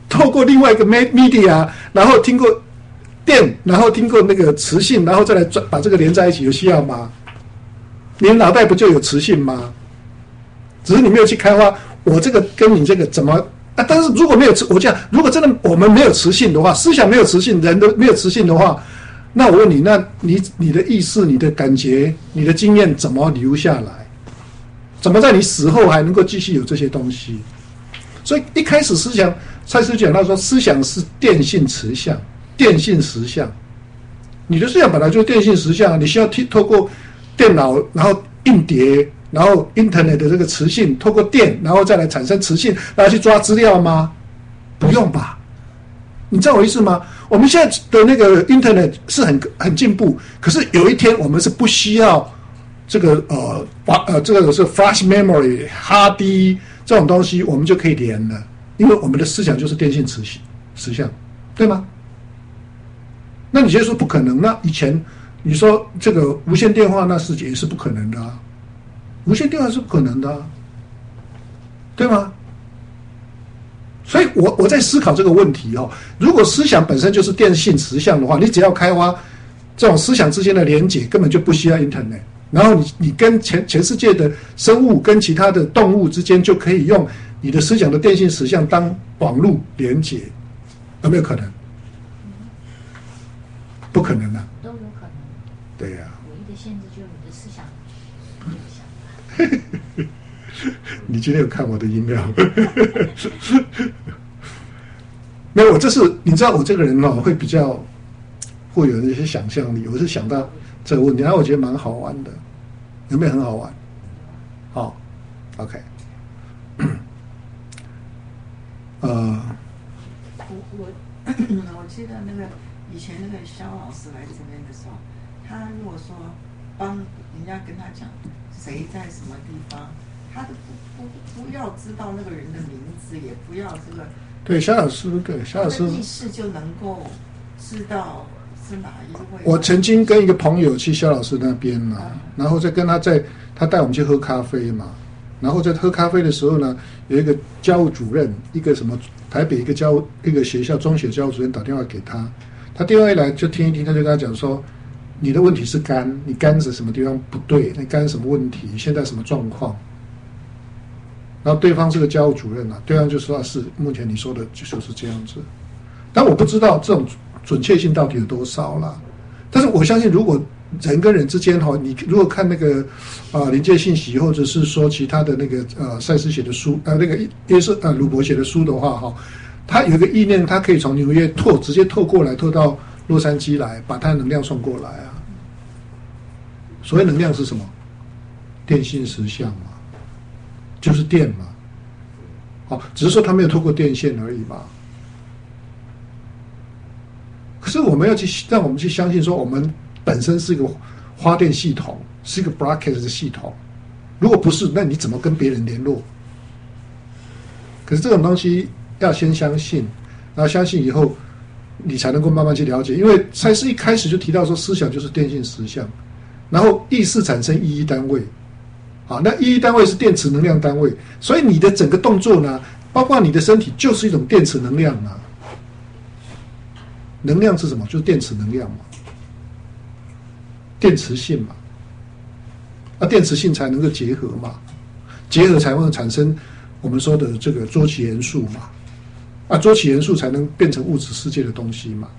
[SPEAKER 1] 透过另外一个 media， 然后经过电，然后经过那个磁性，然后再来转把这个连在一起，有需要吗？你的脑袋不就有磁性吗？只是你没有去开发，我这个跟你这个怎么啊？但是如果没有磁，我讲，如果真的我们没有磁性的话，思想没有磁性，人都没有磁性的话，那我问你，那你你的意识、你的感觉、你的经验怎么留下来？怎么在你死后还能够继续有这些东西？所以一开始思想，蔡司讲到说，思想是电性磁相，电性实相。你的思想本来就是电性实相，你需要透过电脑，然后硬碟，然后 Internet 的这个磁性，透过电，然后再来产生磁性，然后去抓资料吗？不用吧？你知道我意思吗？我们现在的那个 Internet 是很很进步，可是有一天我们是不需要这个呃呃这个是 Flash Memory、Hard D 这种东西，我们就可以连了，因为我们的思想就是电性磁实相，对吗？那你直接说不可能，那以前你说这个无线电话那是也是不可能的啊，无线电话是不可能的啊，对吗？所以我我在思考这个问题哦，如果思想本身就是电性磁相的话，你只要开发这种思想之间的连结，根本就不需要 Internet， 然后你你跟全全世界的生物跟其他的动物之间就可以用你的思想的电性磁相当网络连结，有没有可能？不可能啊，
[SPEAKER 3] 都有可能。
[SPEAKER 1] 对呀、啊，
[SPEAKER 3] 唯一的限制就是你的思想有想法。
[SPEAKER 1] 你今天有看我的音量？没有，我这是你知道，我这个人哦，会比较会有一些想象力。我是想到这个问题，然后我觉得蛮好玩的，有没有很好玩？好、哦、，OK， 呃，
[SPEAKER 2] 我我我记得那个以前那个肖老师来这边的时候，他如果说帮人家跟他讲谁在什么地方。他都不不不要知道那个人的名字，也不要这个。
[SPEAKER 1] 对，肖老师，对肖老师，
[SPEAKER 2] 意识就能够知道是哪一位。
[SPEAKER 1] 我曾经跟一个朋友去肖老师那边嘛、啊，然后再跟他在他带我们去喝咖啡嘛，然后在喝咖啡的时候呢，有一个教务主任，一个什么台北一个教一个学校中学教务主任打电话给他，他电话一来就听一听，他就跟他讲说，你的问题是肝，你肝是什么地方不对？那肝什么问题？现在什么状况？然后对方是个教务主任啊，对方就说、啊、是目前你说的就是这样子，但我不知道这种准确性到底有多少啦。但是我相信，如果人跟人之间哈，你如果看那个啊、呃、临界信息，或者是说其他的那个呃赛斯写的书，呃那个耶稣呃鲁伯写的书的话哈，他有一个意念，他可以从纽约透直接透过来，透到洛杉矶来，把他的能量送过来啊。所谓能量是什么？电性实相嘛。就是电嘛，哦，只是说他没有透过电线而已嘛。可是我们要去让我们去相信说，我们本身是一个发电系统，是一个 broadcast 的系统。如果不是，那你怎么跟别人联络？可是这种东西要先相信，然后相信以后，你才能够慢慢去了解。因为赛斯一开始就提到说，思想就是电性实相，然后意识产生意义单位。好，那意义单位是电磁能量单位，所以你的整个动作呢，包括你的身体，就是一种电磁能量啊。能量是什么？就是电磁能量嘛，电磁性嘛。那、啊、电磁性才能够结合嘛，结合才会产生我们说的这个周期元素嘛。啊，周期元素才能变成物质世界的东西嘛。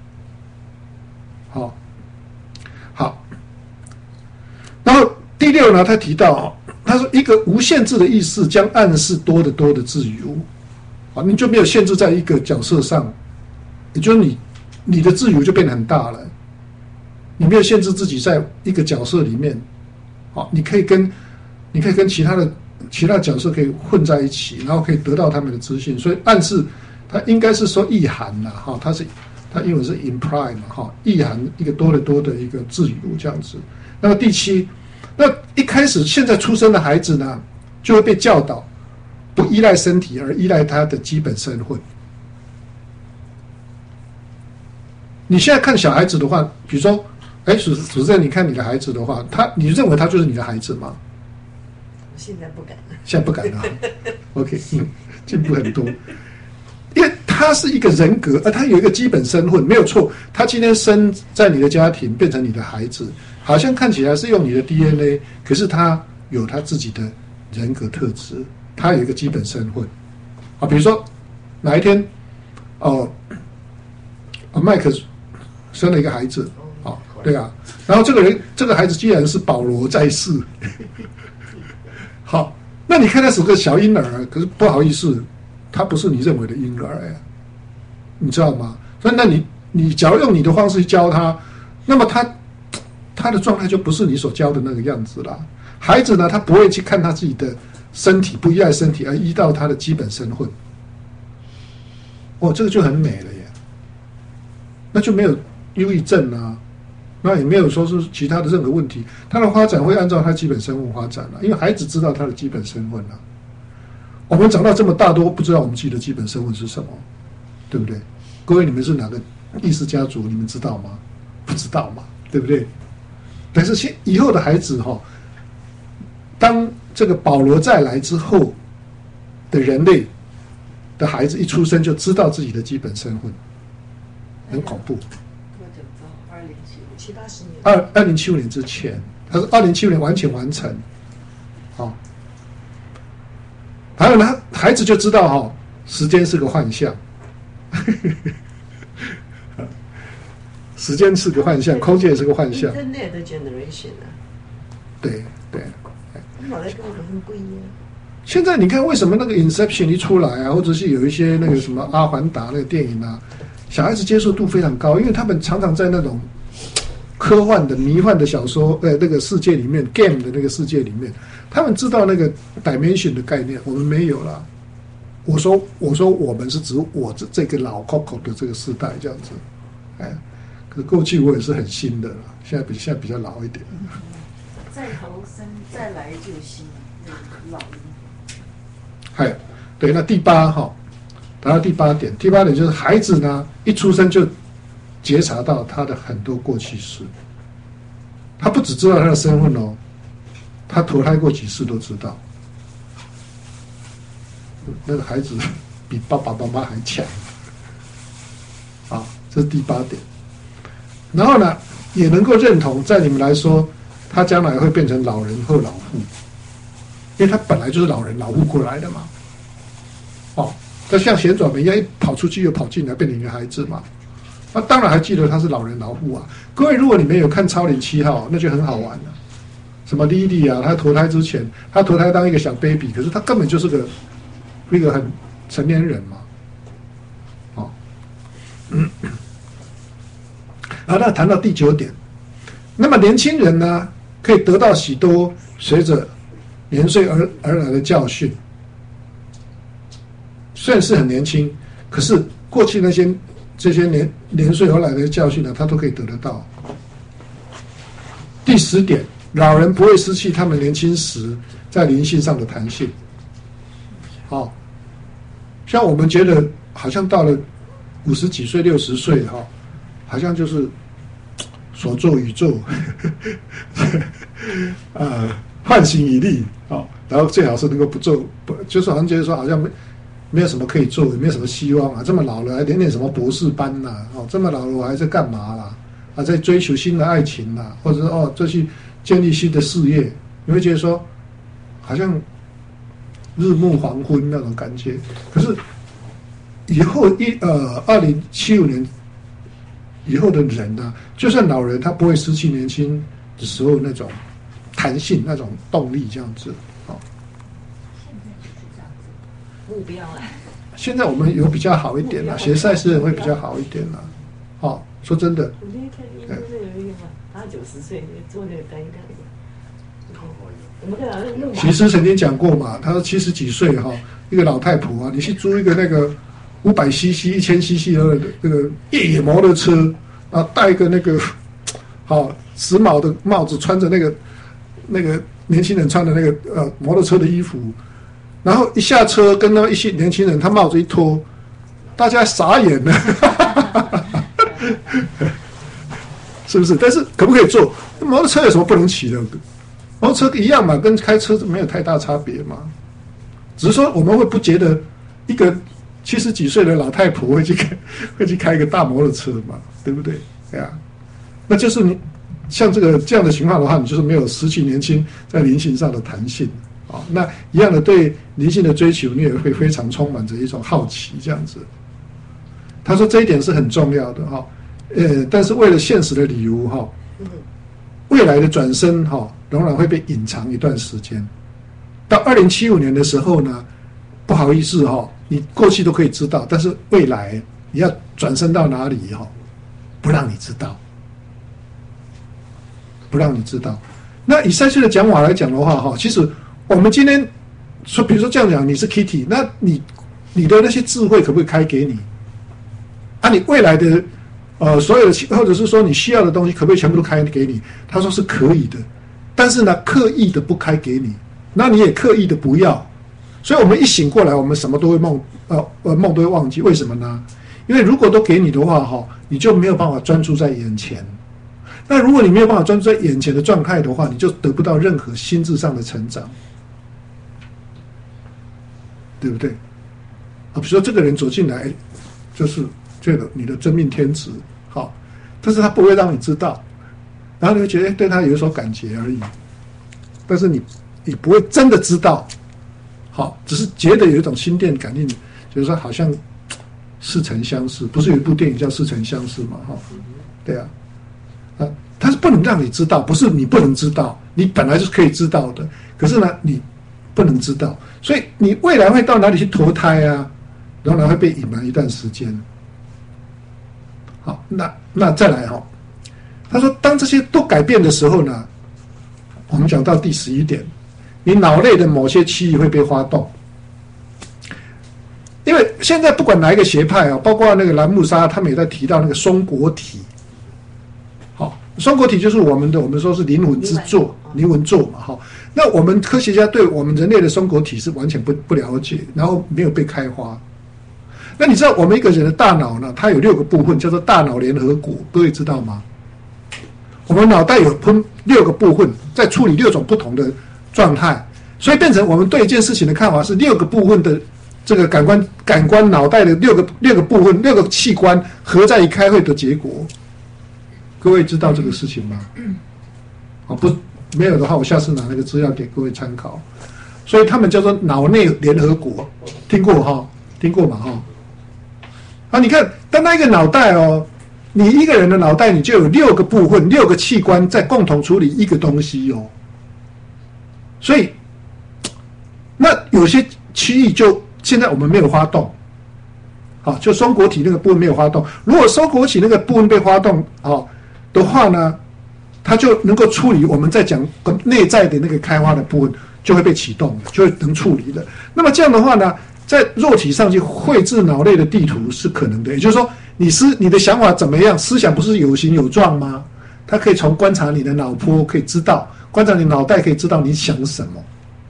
[SPEAKER 1] 好，好，然后。第六呢，他提到，他说一个无限制的意识将暗示多得多的自由，啊，你就没有限制在一个角色上，也就是你你的自由就变得很大了，你没有限制自己在一个角色里面，好，你可以跟你可以跟其他的其他角色可以混在一起，然后可以得到他们的资讯，所以暗示它应该是说意涵呐，哈，它是它英文是 imply 嘛，哈，意涵一个多得多的一个自由这样子。那么第七。那一开始，现在出生的孩子呢，就会被教导不依赖身体，而依赖他的基本身份。你现在看小孩子的话，比如说，哎，主主任，你看你的孩子的话，他你认为他就是你的孩子吗？
[SPEAKER 2] 现在不敢了。
[SPEAKER 1] 现在不敢了。OK， 嗯，进步很多，因为他他是一个人格，而他有一个基本身份，没有错。他今天生在你的家庭，变成你的孩子，好像看起来是用你的 D N A， 可是他有他自己的人格特质，他有一个基本身份。啊，比如说哪一天，哦，啊，麦克生了一个孩子，啊，对啊，然后这个人这个孩子既然是保罗在世，好，那你看他是个小婴儿，可是不好意思。他不是你认为的婴儿呀，你知道吗？所以，那你你假如用你的方式去教他，那么他他的状态就不是你所教的那个样子了。孩子呢，他不会去看他自己的身体，不依赖身体，而依照他的基本身份。哦，这个就很美了耶，那就没有忧郁症啊，那也没有说是其他的任何问题，他的发展会按照他基本身份发展了，因为孩子知道他的基本身份了。我们长到这么大都不知道我们自己的基本身份是什么，对不对？各位，你们是哪个意识家族？你们知道吗？不知道嘛，对不对？但是现以后的孩子哈、哦，当这个保罗再来之后的人类的孩子一出生就知道自己的基本身份，很恐怖。
[SPEAKER 2] 多久之后？二零七五
[SPEAKER 4] 七八十年。
[SPEAKER 1] 二二零七五年之前，他是二零七五年完全完成，好、哦。还有呢，孩子就知道哈、哦，时间是个幻象，时间是个幻象，空间也是个幻象。
[SPEAKER 4] Internet 的 generation 啊，
[SPEAKER 1] 对对。
[SPEAKER 4] 脑袋跟我们不一样。
[SPEAKER 1] 现在你看，为什么那个 Inception 一出来啊，或者是有一些那个什么阿凡达那个电影啊，小孩子接受度非常高，因为他们常常在那种科幻的、迷幻的小说，呃，那个世界里面 ，game 的那个世界里面。他们知道那个 dimension 的概念，我们没有了。我说，我说我们是指我这这个老 Coco 的这个世代这样子，哎，可是过去我也是很新的了，现在比现在比较老一点。
[SPEAKER 2] 再投生再来就新，那个老鹰。
[SPEAKER 1] 哎，对，那第八哈，达到第八点，第八点就是孩子呢一出生就觉察到他的很多过去式，他不只知道他的身份哦。他投胎过几次都知道，那个孩子比爸爸妈妈还强，啊，这是第八点。然后呢，也能够认同，在你们来说，他将来会变成老人或老妇，因为他本来就是老人老妇过来的嘛。哦，他像旋转门一样，一跑出去又跑进来，变成一个孩子嘛。那当然还记得他是老人老妇啊。各位，如果你们有看《超龄七号》，那就很好玩了。什么莉莉啊，她投胎之前，她投胎当一个小 baby， 可是她根本就是个一个很成年人嘛，哦，嗯，好，那谈到第九点，那么年轻人呢，可以得到许多随着年岁而而来的教训，虽然是很年轻，可是过去那些这些年年岁而来的教训呢，他都可以得得到。第十点。老人不会失去他们年轻时在灵性上的弹性。好、哦，像我们觉得好像到了五十几岁、六十岁哈，好像就是所作宇宙，呃，唤醒以力啊、哦，然后最好是能够不做，不就是好像觉得说好像没没有什么可以做，也没有什么希望啊，这么老了还念念什么博士班呐、啊？哦，这么老了我还在干嘛啦？啊，在追求新的爱情啦、啊，或者是哦，这去。建立新的事业，你会觉得说，好像日暮黄昏那种感觉。可是以后一呃，二零七五年以后的人呢、啊，就算老人，他不会失去年轻的时候那种弹性、那种动力，这样子。哦，
[SPEAKER 3] 现在就是这样子，
[SPEAKER 4] 目标啊。
[SPEAKER 1] 现在我们有比较好一点了，学赛事人会比较好一点了。哦，说真的。
[SPEAKER 4] 我那天看医生有一个嘛，他九十岁做那个单杠的。我们看到那个
[SPEAKER 1] 其实曾经讲过嘛，他说七十几岁哈、哦，一个老太婆啊，你去租一个那个五百 C C、一千 C C 的那个越野摩托车，然后戴一个那个好、哦、时髦的帽子，穿着那个那个年轻人穿的那个呃摩托车的衣服，然后一下车跟那一些年轻人，他帽子一脱，大家傻眼了，是不是？但是可不可以坐？摩托车有什么不能骑的？摩托车一样嘛，跟开车没有太大差别嘛。只是说我们会不觉得一个七十几岁的老太婆会去开会去开一个大摩托车嘛，对不对？对啊，那就是你像这个这样的情况的话，你就是没有失去年轻在灵性上的弹性啊。那一样的对灵性的追求，你也会非常充满着一种好奇这样子。他说这一点是很重要的哈，呃，但是为了现实的理由哈，未来的转身哈仍然会被隐藏一段时间。到二零七五年的时候呢，不好意思哈，你过去都可以知道，但是未来你要转身到哪里哈，不让你知道，不让你知道。那以赛斯的讲法来讲的话哈，其实我们今天说，比如说这样讲，你是 Kitty， 那你你的那些智慧可不可以开给你？啊，你未来的呃所有的，或者是说你需要的东西，可不可以全部都开给你？他说是可以的，但是呢，刻意的不开给你，那你也刻意的不要。所以我们一醒过来，我们什么都会梦，呃呃梦都会忘记。为什么呢？因为如果都给你的话，哈，你就没有办法专注在眼前。那如果你没有办法专注在眼前的状态的话，你就得不到任何心智上的成长，对不对？啊，比如说这个人走进来，就是这个你的真命天子，好，但是他不会让你知道，然后你会觉得对他有所感觉而已，但是你你不会真的知道，好，只是觉得有一种心电感应，就是说好像似曾相识。不是有一部电影叫《似曾相识》嘛？哈，对啊，啊，他是不能让你知道，不是你不能知道，你本来就是可以知道的，可是呢，你不能知道，所以你未来会到哪里去投胎啊？仍然会被隐瞒一段时间。好，那那再来哈、哦，他说，当这些都改变的时候呢，我们讲到第十一点，你脑内的某些区域会被发动。因为现在不管哪一个学派啊，包括那个兰姆沙，他们也在提到那个松果体。好，松果体就是我们的，我们说是灵魂之座，灵魂座嘛，哈。那我们科学家对我们人类的松果体是完全不不了解，然后没有被开发。那你知道我们一个人的大脑呢，它有六个部分，叫做大脑联合国，各位知道吗？我们脑袋有分六个部分，在处理六种不同的状态，所以变成我们对一件事情的看法是六个部分的这个感官感官脑袋的六个六个部分六个器官合在一开会的结果。各位知道这个事情吗？啊，不，没有的话，我下次拿那个资料给各位参考。所以他们叫做脑内联合国，听过哈？听过嘛哈？啊，你看，单单一个脑袋哦，你一个人的脑袋，你就有六个部分、六个器官在共同处理一个东西哦。所以，那有些区域就现在我们没有发动，好，就松果体那个部分没有发动。如果松果体那个部分被发动哦的话呢，它就能够处理我们在讲内在的那个开发的部分，就会被启动了，就会能处理了。那么这样的话呢，在肉体上去绘制脑内的地图是可能的，也就是说，你思你的想法怎么样，思想不是有形有状吗？它可以从观察你的脑波可以知道，观察你脑袋可以知道你想什么。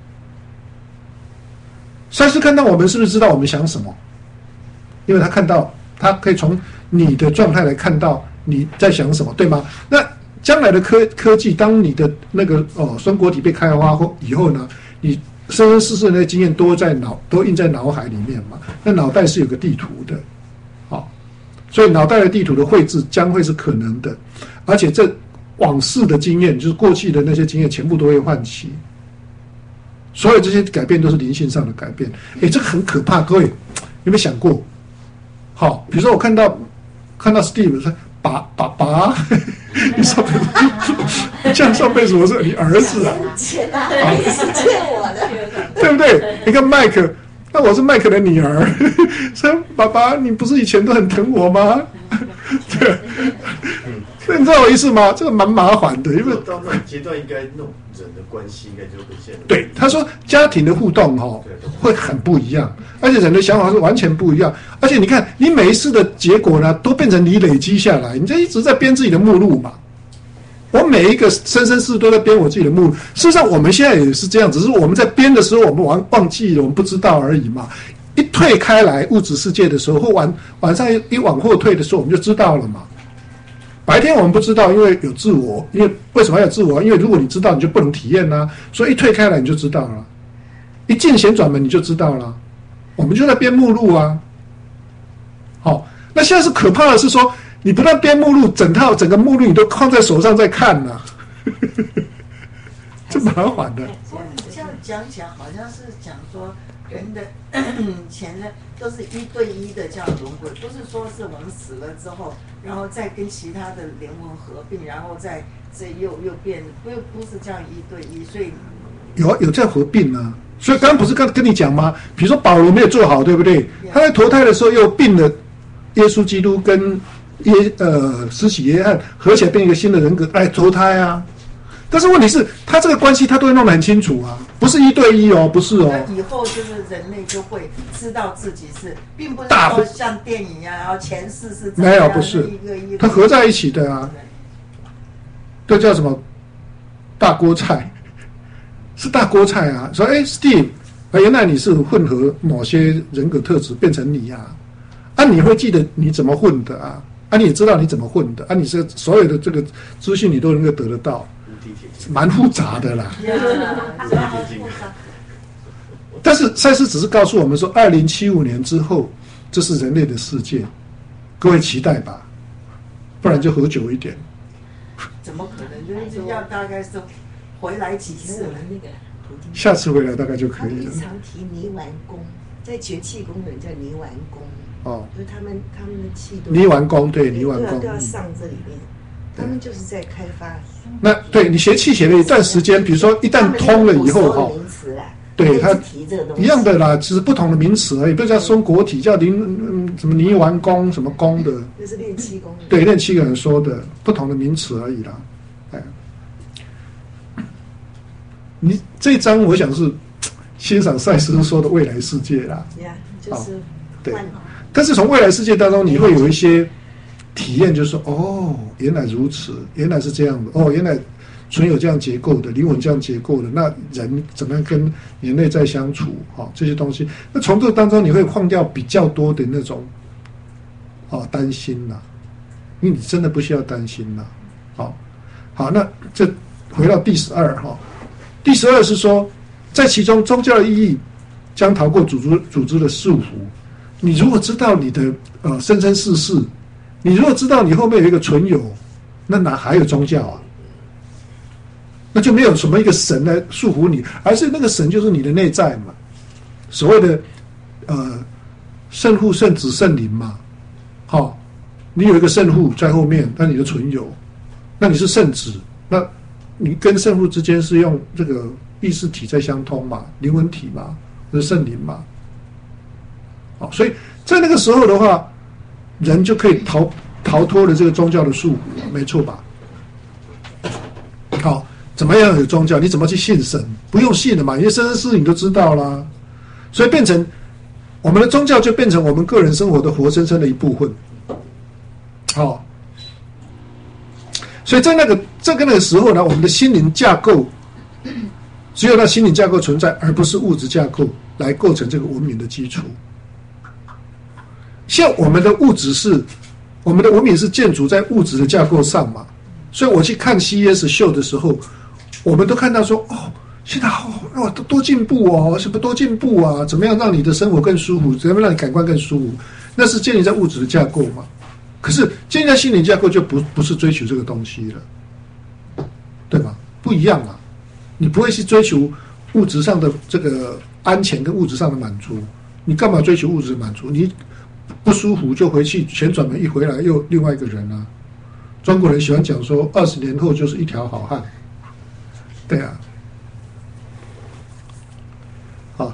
[SPEAKER 1] 赛斯看到我们是不是知道我们想什么？因为他看到，他可以从你的状态来看到你在想什么，对吗？那将来的科科技，当你的那个哦松果体被开发后以后呢，你生生世世的那些经验都在脑都印在脑海里面嘛。那脑袋是有个地图的，好、哦，所以脑袋的地图的绘制将会是可能的，而且这往事的经验，就是过去的那些经验，全部都会唤起。所有这些改变都是灵性上的改变，哎，这个很可怕，各位有没有想过？好，比如说我看到看到 Steve 说爸爸爸，你上辈子这样上辈子我是你儿子啊，
[SPEAKER 3] 欠他，你是欠我的，
[SPEAKER 1] 对不对？你看麦克，那我是麦克的女儿，说爸爸，你不是以前都很疼我吗？对。所以你知道我意思吗？这个蛮麻烦的，因为
[SPEAKER 5] 到那个阶段，应该那种人的关系应该就会现。
[SPEAKER 1] 对，他说家庭的互动哈、哦、会很不一样，而且人的想法是完全不一样。而且你看，你每一次的结果呢，都变成你累积下来，你这一直在编自己的目录嘛。我每一个生生世世都在编我自己的目录。事实上，我们现在也是这样，只是我们在编的时候，我们忘忘记了，我们不知道而已嘛。一退开来物质世界的时候，或晚晚上一往后退的时候，我们就知道了嘛。白天我们不知道，因为有自我。因为为什么要有自我？因为如果你知道，你就不能体验啦、啊。所以一退开来，你就知道了。一进旋转门，你就知道了。我们就在编目录啊。 那现在是可怕的是说，你不但编目录，整套整个目录你都放在手上在看呢、啊，这麻烦的。
[SPEAKER 2] 这样讲起来，好像是讲说人的前人都是一对一的这样轮回，不是说是我们死了之后，然后再跟其他的灵魂合并，然后再这又又变，不不是这样一对一，所以
[SPEAKER 1] 有有这样合并啊。所以刚刚不是跟跟你讲吗？比如说保罗没有做好，对不对？他在投胎的时候又并了耶稣基督跟耶呃施洗约翰合起来变一个新的人格来投胎啊。但是问题是，他这个关系他都会弄得很清楚啊，不是一对一哦，不是哦。
[SPEAKER 2] 那以后就是人类就会知道自己是，并不是说像电影一样，然后前世是
[SPEAKER 1] 没有不是，
[SPEAKER 2] 一个一个
[SPEAKER 1] 他合在一起的啊。这叫什么？大锅菜，是大锅菜啊。说哎 ，Steve， 啊，原来你是混合某些人格特质变成你呀、啊，啊，你会记得你怎么混的啊，啊，你也知道你怎么混的啊，你是所有的这个资讯你都能够得得到。蛮复杂的啦，但是赛斯只是告诉我们说，二零七五年之后，这是人类的世界，各位期待吧，不然就喝久一点。
[SPEAKER 2] 怎么可能？就是要大概是回来几次了？
[SPEAKER 4] 那个
[SPEAKER 1] 下次回来大概就可以了。
[SPEAKER 6] 他们常提泥丸宫，在节气宫的人叫泥丸宫，
[SPEAKER 1] 哦，
[SPEAKER 6] 就是他们他们的气都
[SPEAKER 1] 泥丸宫，对泥丸宫
[SPEAKER 6] 都要上这里面，他们就是在开发。
[SPEAKER 1] 那对你学气写了一段时间，比如说一旦通了以后哈，对它一样的啦，只是不同的名词而已，不叫松果体，叫泥嗯什么泥丸宫什么宫的，
[SPEAKER 6] 那是练气功。
[SPEAKER 1] 对，练气个人说的不同的名词而已啦。哎，你这一章我想是欣赏赛斯说的未来世界啦，
[SPEAKER 6] 呀，就是
[SPEAKER 1] 对。但是从未来世界当中，你会有一些体验，就是说哦，原来如此，原来是这样的，哦，原来存有这样结构的，灵魂这样结构的，那人怎么样跟人类在相处？哦，这些东西，那从这个当中你会放掉比较多的那种哦担心啦，因为你真的不需要担心啦。好，好，那这回到第十二哈，第十二是说，在其中宗教的意义将逃过组织组织的束缚。你如果知道你的呃生生世世，你如果知道你后面有一个存有，那哪还有宗教啊？那就没有什么一个神来束缚你，而是那个神就是你的内在嘛。所谓的呃圣父、圣子、圣灵嘛。好、哦，你有一个圣父在后面，那你的存有，那你是圣子，那你跟圣父之间是用这个意识体在相通嘛，灵魂体嘛，或者圣灵嘛。好，所以在那个时候的话，人就可以逃逃脱了这个宗教的束缚，没错吧？好，怎么样有宗教？你怎么去信神？不用信了嘛，因为生生世世你都知道啦。所以变成我们的宗教就变成我们个人生活的活生生的一部分。好，所以在那个这个那个时候呢，我们的心灵架构只有那心灵架构存在，而不是物质架构来构成这个文明的基础。像我们的物质是，我们的文明是建筑在物质的架构上嘛，所以我去看 C E S 秀的时候，我们都看到说，哦，现在哦，哇，多进步哦，什么多进步啊？怎么样让你的生活更舒服？怎么样让你感官更舒服？那是建立在物质的架构嘛。可是建立在心灵架构就不不是追求这个东西了，对吧？不一样啊，你不会去追求物质上的这个安全跟物质上的满足，你干嘛追求物质的满足？你不舒服就回去，旋转门一回来又另外一个人啊。中国人喜欢讲说，二十年后就是一条好汉。对啊，好，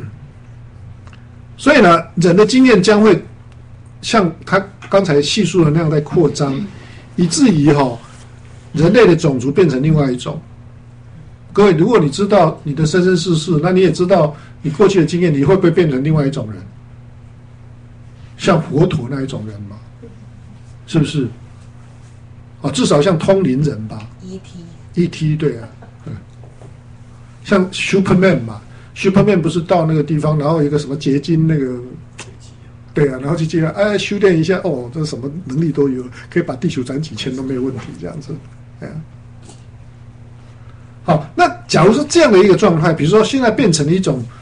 [SPEAKER 1] 所以呢，人的经验将会像他刚才细数的那样在扩张，以至于哈、哦，人类的种族变成另外一种。各位，如果你知道你的生生世世，那你也知道你过去的经验，你会不会变成另外一种人？像佛陀那一种人嘛，是不是？啊，至少像通灵人吧。
[SPEAKER 6] E T
[SPEAKER 1] E T 对啊，嗯，像 Superman 嘛 ，Superman 不是到那个地方，然后有一个什么结晶那个，对啊，然后就进来，哎，修炼一下，哦，这什么能力都有，可以把地球转几圈都没有问题，这样子，哎呀。好，那假如说这样的一个状态，比如说现在变成了一种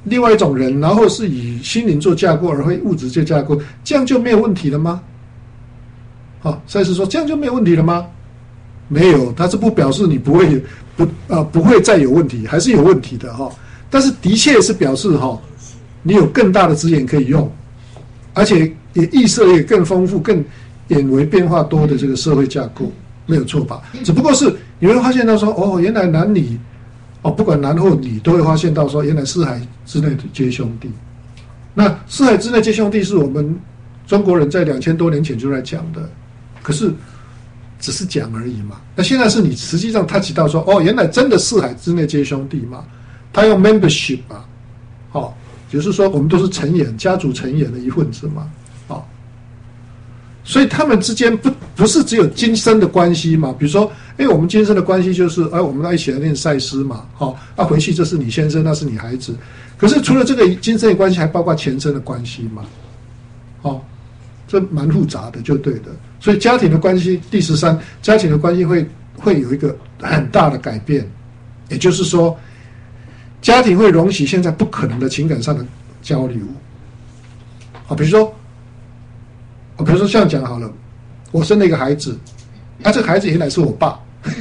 [SPEAKER 1] 另外一种人，然后是以心灵做架构而非物质做架构，这样就没有问题了吗？好，赛斯说这样就没有问题了吗？没有，它是不表示你不会不呃不会再有问题，还是有问题的哈。但是的确是表示哈，你有更大的资源可以用，而且也预设一个更丰富、更眼为变化多的这个社会架构，没有错吧？只不过是你会发现到说，哦，原来男女哦，不管男或女，都会发现到说，原来四海之内皆兄弟。那四海之内皆兄弟是我们中国人在两千多年前就在讲的，可是只是讲而已嘛。那现在是你实际上touch到说，哦，原来真的四海之内皆兄弟嘛。他用 membership 嘛，哦，就是说我们都是成员家族成员的一份子嘛，哦，所以他们之间不不是只有今生的关系嘛，比如说，哎，我们今生的关系就是，哎，我们一起来练赛斯嘛，好、哦，啊，回去这是你先生，那是你孩子，可是除了这个今生的关系，还包括前生的关系嘛，哦，这蛮复杂的，就对的。所以家庭的关系，第十三，家庭的关系会会有一个很大的改变，也就是说。家庭会容许现在不可能的情感上的交流，啊，比如说，啊，比如说这样讲好了，我生了一个孩子，啊，这个孩子原来是我爸，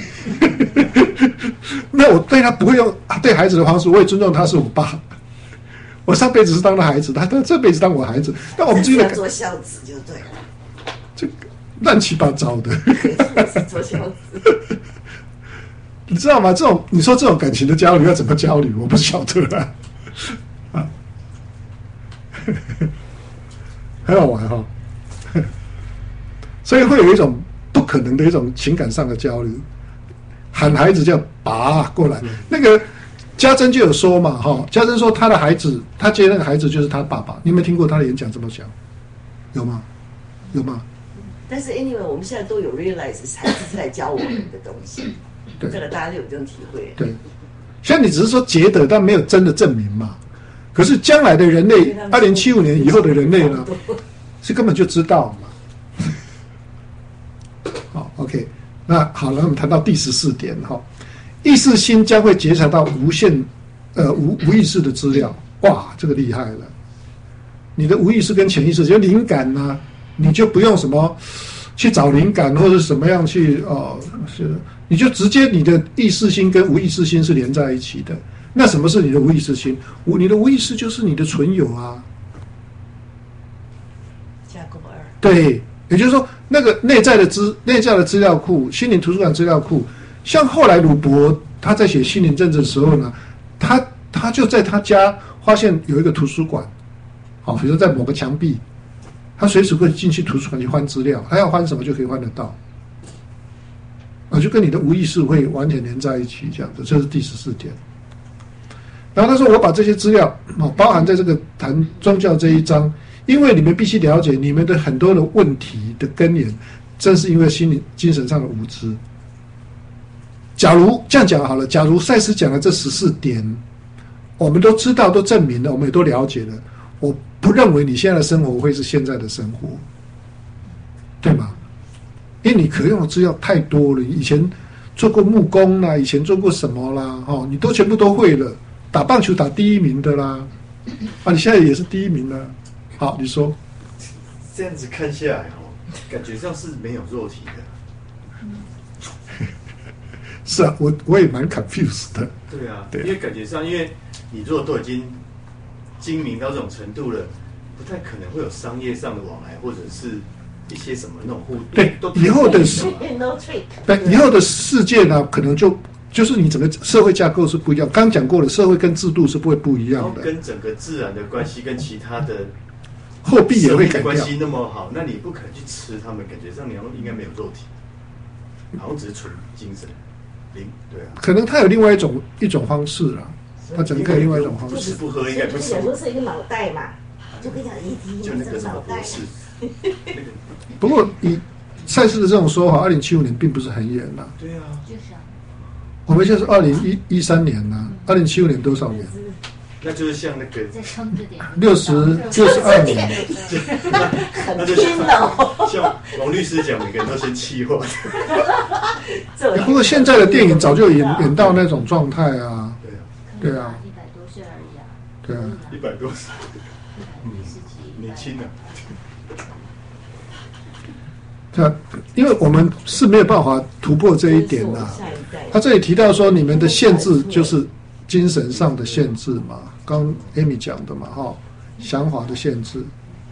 [SPEAKER 1] 那我对他不会用对孩子的方式，我也尊重他是我爸，我上辈子是当他孩子，他他这辈子当我孩子，那我们之间的
[SPEAKER 6] 做孝子就对了，
[SPEAKER 1] 这乱七八糟的，
[SPEAKER 6] 做孝子。
[SPEAKER 1] 你知道吗？这种你说这种感情的交流要怎么交流？我不晓得啦，啊，很好玩哈、哦，所以会有一种不可能的一种情感上的交流。喊孩子叫爸过来，那个家珍就有说嘛，哈、哦，家珍说他的孩子，他接那个孩子就是他爸爸。你有没有听过他的演讲这么讲？有吗？有吗？
[SPEAKER 6] 但是 anyway， 我们现在都有 realize 孩子是来教我们的东西。
[SPEAKER 1] 对，
[SPEAKER 6] 这个大家都有这种体会。
[SPEAKER 1] 对，现在你只是说觉得，但没有真的证明嘛。可是将来的人类，二零七五年以后的人类呢，是根本就知道嘛。好 ，OK， 那好了，我们谈到第十四点哈，意识心将会觉察到无限呃无无意识的资料，哇，这个厉害了。你的无意识跟潜意识就灵感呢、啊，你就不用什么去找灵感或者什么样去哦、呃、是。你就直接你的意识心跟无意识心是连在一起的。那什么是你的无意识心？无你的无意识就是你的存有啊。
[SPEAKER 6] 架构二。
[SPEAKER 1] 对，也就是说，那个内在的资内在的资料库，心灵图书馆资料库，像后来鲁伯他在写心灵政治的时候呢，他他就在他家发现有一个图书馆，好，比如说在某个墙壁，他随时会进去图书馆去翻资料，他要翻什么就可以翻得到。啊，就跟你的无意识会完全连在一起，这样子，这是第十四点。然后他说：“我把这些资料啊，包含在这个谈宗教这一章，因为你们必须了解，你们的很多的问题的根源，正是因为心理、精神上的无知。假如这样讲好了，假如赛斯讲的这十四点，我们都知道、都证明了，我们也都了解了，我不认为你现在的生活会是现在的生活，对吗？”因为你可用的资料太多了，以前做过木工啦，以前做过什么啦，哦，你都全部都会了。打棒球打第一名的啦，啊，你现在也是第一名了。好，你说。
[SPEAKER 5] 这样子看下来哦，感觉上是没有肉体的。
[SPEAKER 1] 是啊，我我也蛮 confused 的。
[SPEAKER 5] 对啊，
[SPEAKER 1] 对，
[SPEAKER 5] 因为感觉上，因为你如果都已经精明到这种程度了，不太可能会有商业上的往来，或者是。一些什么那种互动，
[SPEAKER 1] 对，以后的世，对，以后的世界呢，可能就就是你整个社会架构是不一样。刚讲过了，社会跟制度是不会不一样的，
[SPEAKER 5] 跟整个自然的关系跟其他的
[SPEAKER 1] 货币也会改掉。
[SPEAKER 5] 关系那么好，那你不可能去吃他们，感觉上你应该没有肉体，好像只是纯精神灵，对啊。
[SPEAKER 1] 可能他有另外一种一种方式啦，他整个有另外一种方式。
[SPEAKER 5] 不吃不喝应该不是。
[SPEAKER 6] 有时候是一个脑袋嘛，就跟你讲一滴，
[SPEAKER 5] 就那个什么博士。
[SPEAKER 1] 不过以赛斯的这种说法，二零七五年并不是很远呐。
[SPEAKER 5] 对啊，
[SPEAKER 3] 就是啊。
[SPEAKER 1] 我们现在是二零一一三年呐，二零七五年多少年？
[SPEAKER 5] 那就是像那个
[SPEAKER 3] 再撑着点，
[SPEAKER 1] 六十六十二年。
[SPEAKER 5] 那就像像王律师讲，每个人都先气化。
[SPEAKER 1] 不过现在的电影早就演演到那种状态啊。
[SPEAKER 5] 对啊。
[SPEAKER 1] 对啊。
[SPEAKER 3] 一百多岁而已啊。
[SPEAKER 1] 对啊。
[SPEAKER 5] 一百多岁，嗯，
[SPEAKER 3] 十几
[SPEAKER 5] 年轻啊。
[SPEAKER 1] 他因为我们是没有办法突破这一点呐、啊。他这里提到说，你们的限制就是精神上的限制嘛，刚 Amy 讲的嘛，哈、哦，想法的限制，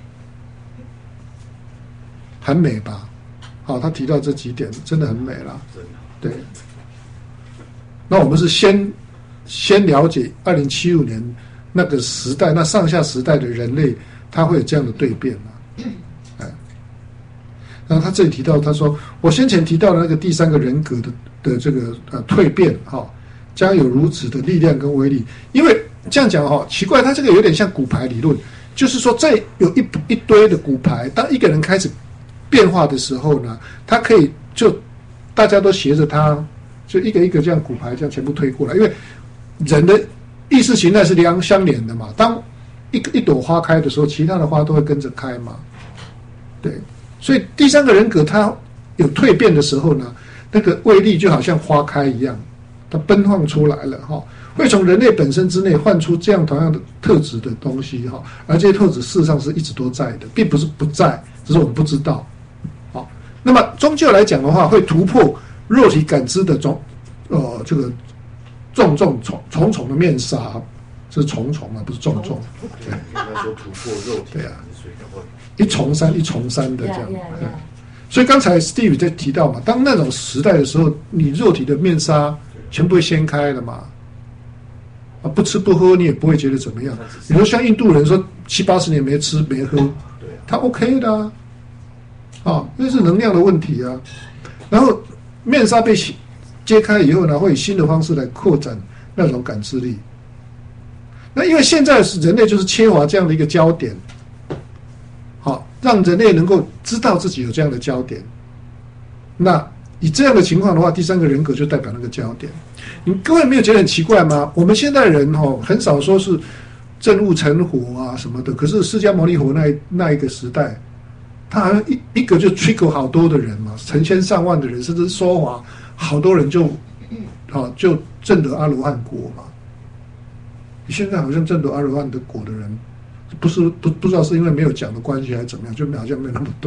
[SPEAKER 1] 很美吧？好、哦，他提到这几点，真的很美啦。对。那我们是先先了解二零七五年那个时代，那上下时代的人类，他会有这样的蜕变嘛？哎。然后他这里提到，他说我先前提到的那个第三个人格的的这个呃蜕变哈、哦，将有如此的力量跟威力。因为这样讲哈、哦，奇怪，他这个有点像骨牌理论，就是说在有一一堆的骨牌，当一个人开始变化的时候呢，他可以就大家都学着他，就一个一个这样骨牌这样全部推过来。因为人的意识形态是相相连的嘛，当一一朵花开的时候，其他的花都会跟着开嘛，对。所以第三个人格它有蜕变的时候呢，那个威力就好像花开一样，它奔放出来了哈，会从人类本身之内唤出这样同样的特质的东西哈，而这些特质事实上是一直都在的，并不是不在，只是我们不知道。好，那么终究来讲的话，会突破肉体感知的种呃这个重重重重重的面纱，是重重啊，不是重重。
[SPEAKER 5] 对，应该说突破肉体。
[SPEAKER 1] 对啊。一重山一重山的这样，
[SPEAKER 3] yeah, yeah, yeah.
[SPEAKER 1] 所以刚才 Steve 在提到嘛，当那种时代的时候，你肉体的面纱全部会掀开了嘛，啊，不吃不喝你也不会觉得怎么样。你说像印度人说七八十年没吃没喝，他 OK 的啊，啊，那是能量的问题啊。然后面纱被揭开以后呢，会以新的方式来扩展那种感知力。那因为现在人类就是缺乏这样的一个焦点。好，让人类能够知道自己有这样的焦点。那以这样的情况的话，第三个人格就代表那个焦点。你各位没有觉得很奇怪吗？我们现代人哈、哦、很少说是正悟成佛啊什么的，可是释迦牟尼佛那那一个时代，他好像一一个就 trigger 好多的人嘛，成千上万的人，甚至说法好多人就好、哦、就证得阿罗汉果嘛。现在好像证得阿罗汉的果的人。不是不不知道是因为没有讲的关系还是怎么样，就好像没有那么多。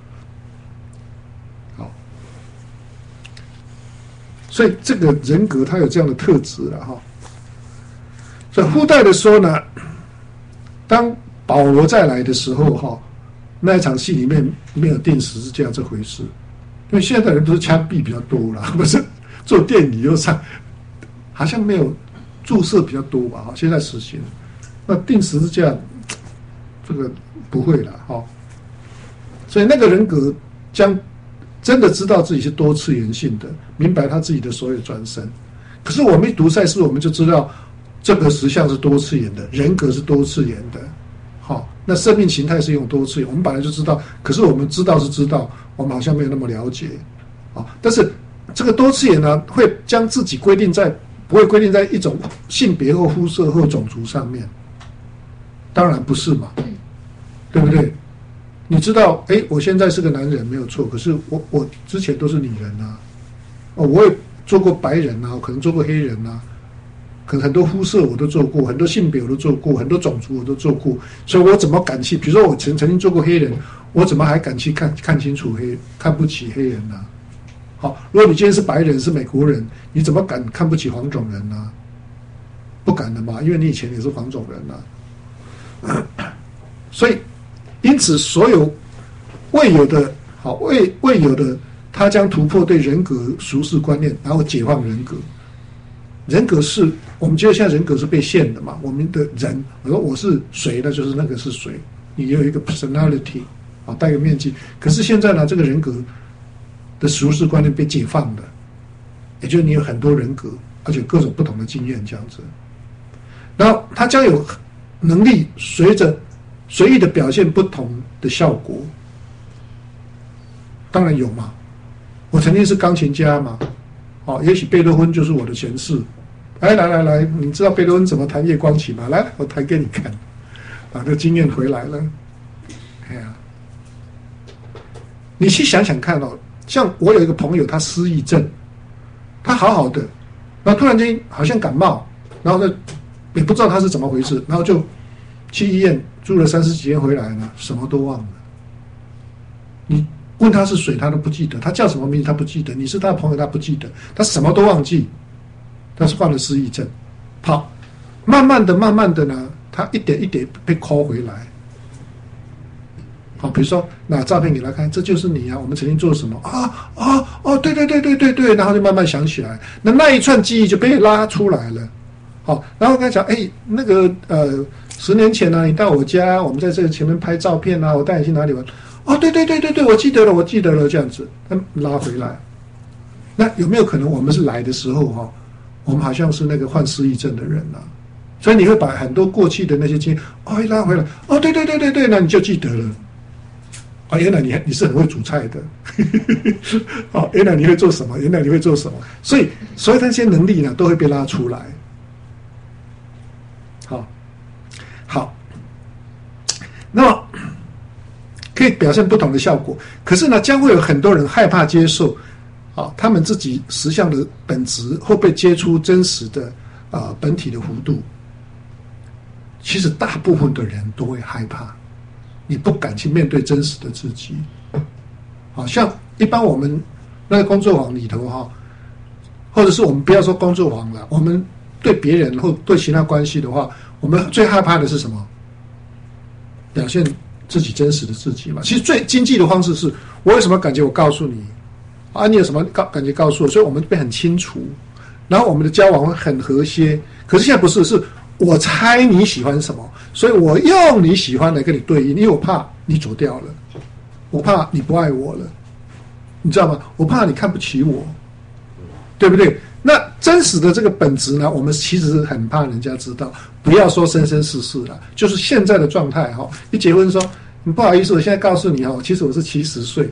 [SPEAKER 1] 好，所以这个人格它有这样的特质了哈。所以附带的说呢，当保罗再来的时候哈，那一场戏里面没有钉十字架这回事，因为现在的人都是枪毙比较多啦，不是做电影又上，好像没有注射比较多吧？哈，现在实行，那钉十字架。这个不会了哈、哦，所以那个人格将真的知道自己是多次元性的，明白他自己的所有转身。可是我们一读赛事，我们就知道这个实相是多次元的，人格是多次元的，好、哦，那生命形态是用多次元，我们本来就知道，可是我们知道是知道，我们好像没有那么了解，啊、哦，但是这个多次元呢，会将自己规定在不会规定在一种性别或肤色或种族上面，当然不是嘛。对不对？你知道，哎，我现在是个男人没有错，可是我我之前都是女人啊，哦，我也做过白人啊，可能做过黑人啊，可能很多肤色我都做过，很多性别我都做过，很多种族我都做过，所以我怎么敢去？比如说我曾曾经做过黑人，我怎么还敢去看看清楚黑看不起黑人呢、啊？好，如果你今天是白人是美国人，你怎么敢看不起黄种人呢、啊？不敢的嘛，因为你以前也是黄种人啊，所以。因此，所有未有的好未未有的，他将突破对人格俗世观念，然后解放人格。人格是我们觉得现在人格是被限的嘛？我们的人，我说我是谁，那就是那个是谁。你有一个 personality 啊，戴个面具。可是现在呢，这个人格的俗世观念被解放了，也就是你有很多人格，而且各种不同的经验这样子。然后他将有能力随着。随意的表现不同的效果，当然有嘛。我曾经是钢琴家嘛，哦，也许贝多芬就是我的前世。来来来来，你知道贝多芬怎么弹夜光琴吗？来，我弹给你看，把这经验回来了。哎呀，你去想想看哦，像我有一个朋友，他失忆症，他好好的，然后突然间好像感冒，然后呢也不知道他是怎么回事，然后就去医院住了三十几天回来了，什么都忘了。你问他是谁，他都不记得；他叫什么名字，他不记得；你是他的朋友，他不记得，他什么都忘记。他是患了失忆症。好，慢慢的、慢慢的呢，他一点一点被 call 回来。好，比如说拿照片给他看，这就是你啊，我们曾经做了什么啊啊哦，对对对对对对，然后就慢慢想起来，那那一串记忆就被拉出来了。好，然后跟他讲，哎，那个呃，十年前呢、啊，你到我家，我们在这个前面拍照片啊，我带你去哪里玩？哦，对对对对对，我记得了，我记得了，这样子，他拉回来。那有没有可能我们是来的时候哈、哦，我们好像是那个患失忆症的人啊？所以你会把很多过去的那些经验，哦，一拉回来，哦，对对对对对，那你就记得了。啊，原来你你是很会煮菜的，哦，原来你会做什么？原来你会做什么？所以，所以那些能力呢，都会被拉出来。好，好，那么可以表现不同的效果。可是呢，将会有很多人害怕接受，啊，他们自己实相的本质会被接触真实的啊本体的弧度。其实大部分的人都会害怕。你不敢去面对真实的自己，好像一般我们那个工作坊里头哈，或者是我们不要说工作坊了，我们对别人或对其他关系的话，我们最害怕的是什么？表现自己真实的自己嘛。其实最经济的方式是，我有什么感觉我告诉你，啊，你有什么感觉告诉我，所以我们会很清楚，然后我们的交往会很和谐。可是现在不是，是我猜你喜欢什么，所以我用你喜欢来跟你对应，因为我怕你走掉了，我怕你不爱我了，你知道吗？我怕你看不起我，对不对？那真实的这个本质呢，我们其实很怕人家知道，不要说生生世世了，就是现在的状态哈。一结婚说，不好意思，我现在告诉你哈，其实我是七十岁。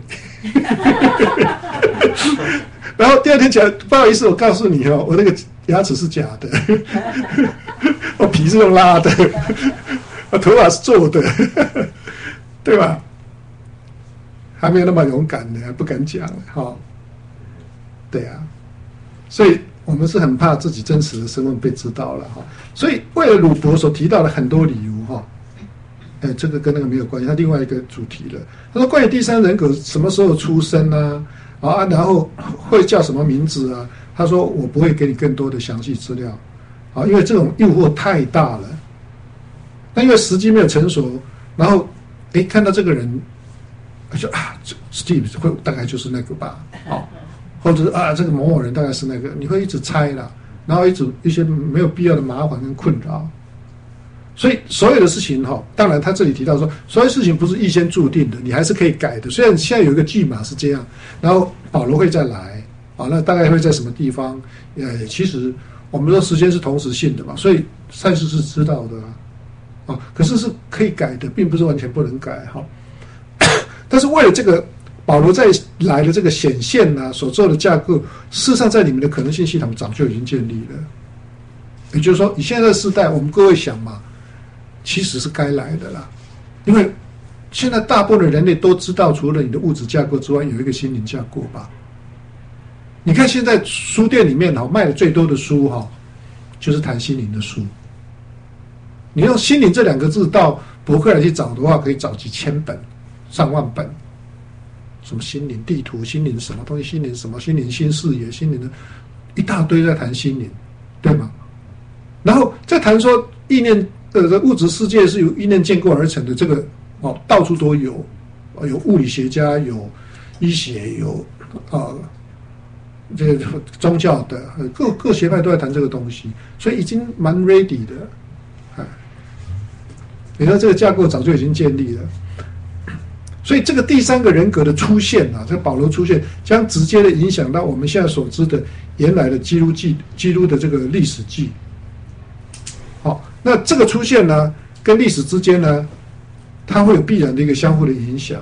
[SPEAKER 1] 然后第二天讲，不好意思，我告诉你哦，我那个牙齿是假的，我皮是用拉的，我头发是做的，对吧？还没有那么勇敢的，还不敢讲哈、哦。对啊，所以我们是很怕自己真实的身份被知道了哈、哦。所以为了鲁伯所提到的很多理由哈，哎，这个跟那个没有关系，他另外一个主题了。他说关于第三人格什么时候出生啊？啊，然后会叫什么名字啊？他说我不会给你更多的详细资料，啊，因为这种诱惑太大了。那因为时机没有成熟，然后哎看到这个人，就啊，Steve 会大概就是那个吧，啊，或者是啊这个某某人大概是那个，你会一直猜啦，然后一直一些没有必要的麻烦跟困扰。所以所有的事情哈，当然他这里提到说，所有事情不是预先注定的，你还是可以改的。虽然现在有一个剧码是这样，然后保罗会再来啊，那大概会在什么地方？呃，其实我们说时间是同时性的嘛，所以赛斯是知道的啊，啊，可是是可以改的，并不是完全不能改哈。但是为了这个保罗再来的这个显现呢、啊，所做的架构，事实上在你们的可能性系统早就已经建立了。也就是说，以现在的时代，我们各位想嘛。其实是该来的啦，因为现在大部分的人类都知道，除了你的物质架构之外，有一个心灵架构吧。你看现在书店里面哈卖的最多的书哈，就是谈心灵的书。你用心灵这两个字到博客来去找的话，可以找几千本、上万本。什么心灵地图、心灵什么东西、心灵什么、心灵新视野、心灵的一大堆在谈心灵，对吗？然后再谈说意念。呃，物质世界是由意念建构而成的，这个哦，到处都有，有物理学家，有医学，有啊、呃，这个宗教的，各各学派都在谈这个东西，所以已经蛮 ready 的，啊，你看这个架构早就已经建立了，所以这个第三个人格的出现啊，这个保罗出现，将直接的影响到我们现在所知的原来的基督记、基督的这个历史记，好。那这个出现呢，跟历史之间呢，它会有必然的一个相互的影响。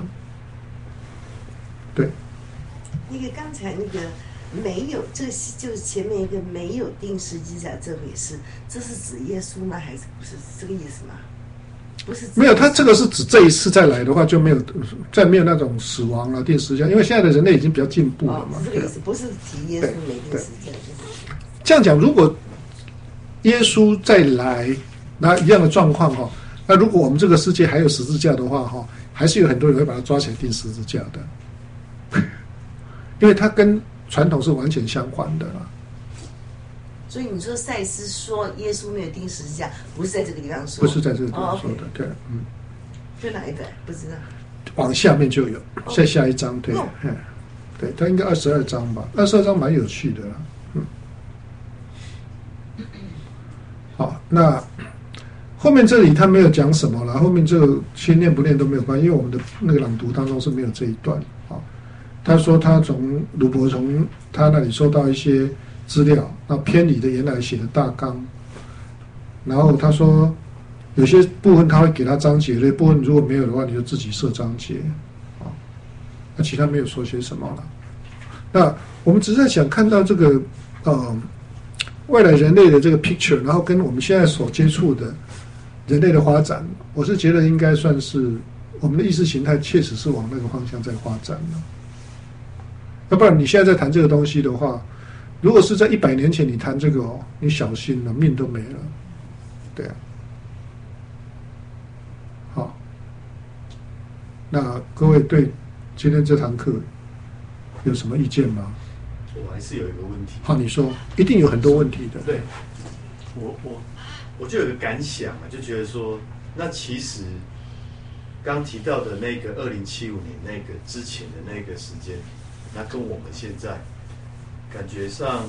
[SPEAKER 1] 对。
[SPEAKER 6] 那个刚才那个没有，这就是前面一个没有定时记载这回事，这是指耶稣吗？还是不是这个意思吗？不是。
[SPEAKER 1] 没有，他这个是指这一次再来的话，就没有再没有那种死亡了定时间，因为现在的人类已经比较进步了嘛。
[SPEAKER 6] 哦、是这个意思，不是提耶稣没定时间。这
[SPEAKER 1] 样讲，如果耶稣再来。那一样的状况哈， 那如果我们这个世界还有十字架的话，哈，还是有很多人会把它抓起来钉十字架的，因为它跟传统是完全相反的啦。
[SPEAKER 6] 所以你说赛斯说耶稣没有钉十字架，不是在这个地方说，
[SPEAKER 1] 不是在这个地方说的，
[SPEAKER 6] 哦
[SPEAKER 1] okay. 对，嗯。
[SPEAKER 6] 在哪一本？不知道。
[SPEAKER 1] 往下面就有，再下一章，对，嗯，对，它应该二十二章吧，二十二章蛮有趣的啦，嗯。好，那后面这里他没有讲什么了，后面这个其实念不念都没有关系，因为我们的那个朗读当中是没有这一段。好，他说他从鲁伯从他那里收到一些资料，那偏离的原来写的大纲，然后他说有些部分他会给他章节，有些部分如果没有的话，你就自己设章节。啊，那其他没有说些什么了。那我们只是在想看到这个呃未来人类的这个 picture， 然后跟我们现在所接触的人类的发展，我是觉得应该算是我们的意识形态确实是往那个方向在发展了。要不然你现在在谈这个东西的话，如果是在一百年前你谈这个哦，你小心了，命都没了。对啊。好，那各位对今天这堂课有什么意见吗？
[SPEAKER 5] 我还是有一个问题。
[SPEAKER 1] 好，你说，一定有很多问题的。
[SPEAKER 5] 对，我我我就有个感想啊，就觉得说，那其实刚提到的那个二零七五年那个之前的那个时间，那跟我们现在感觉上，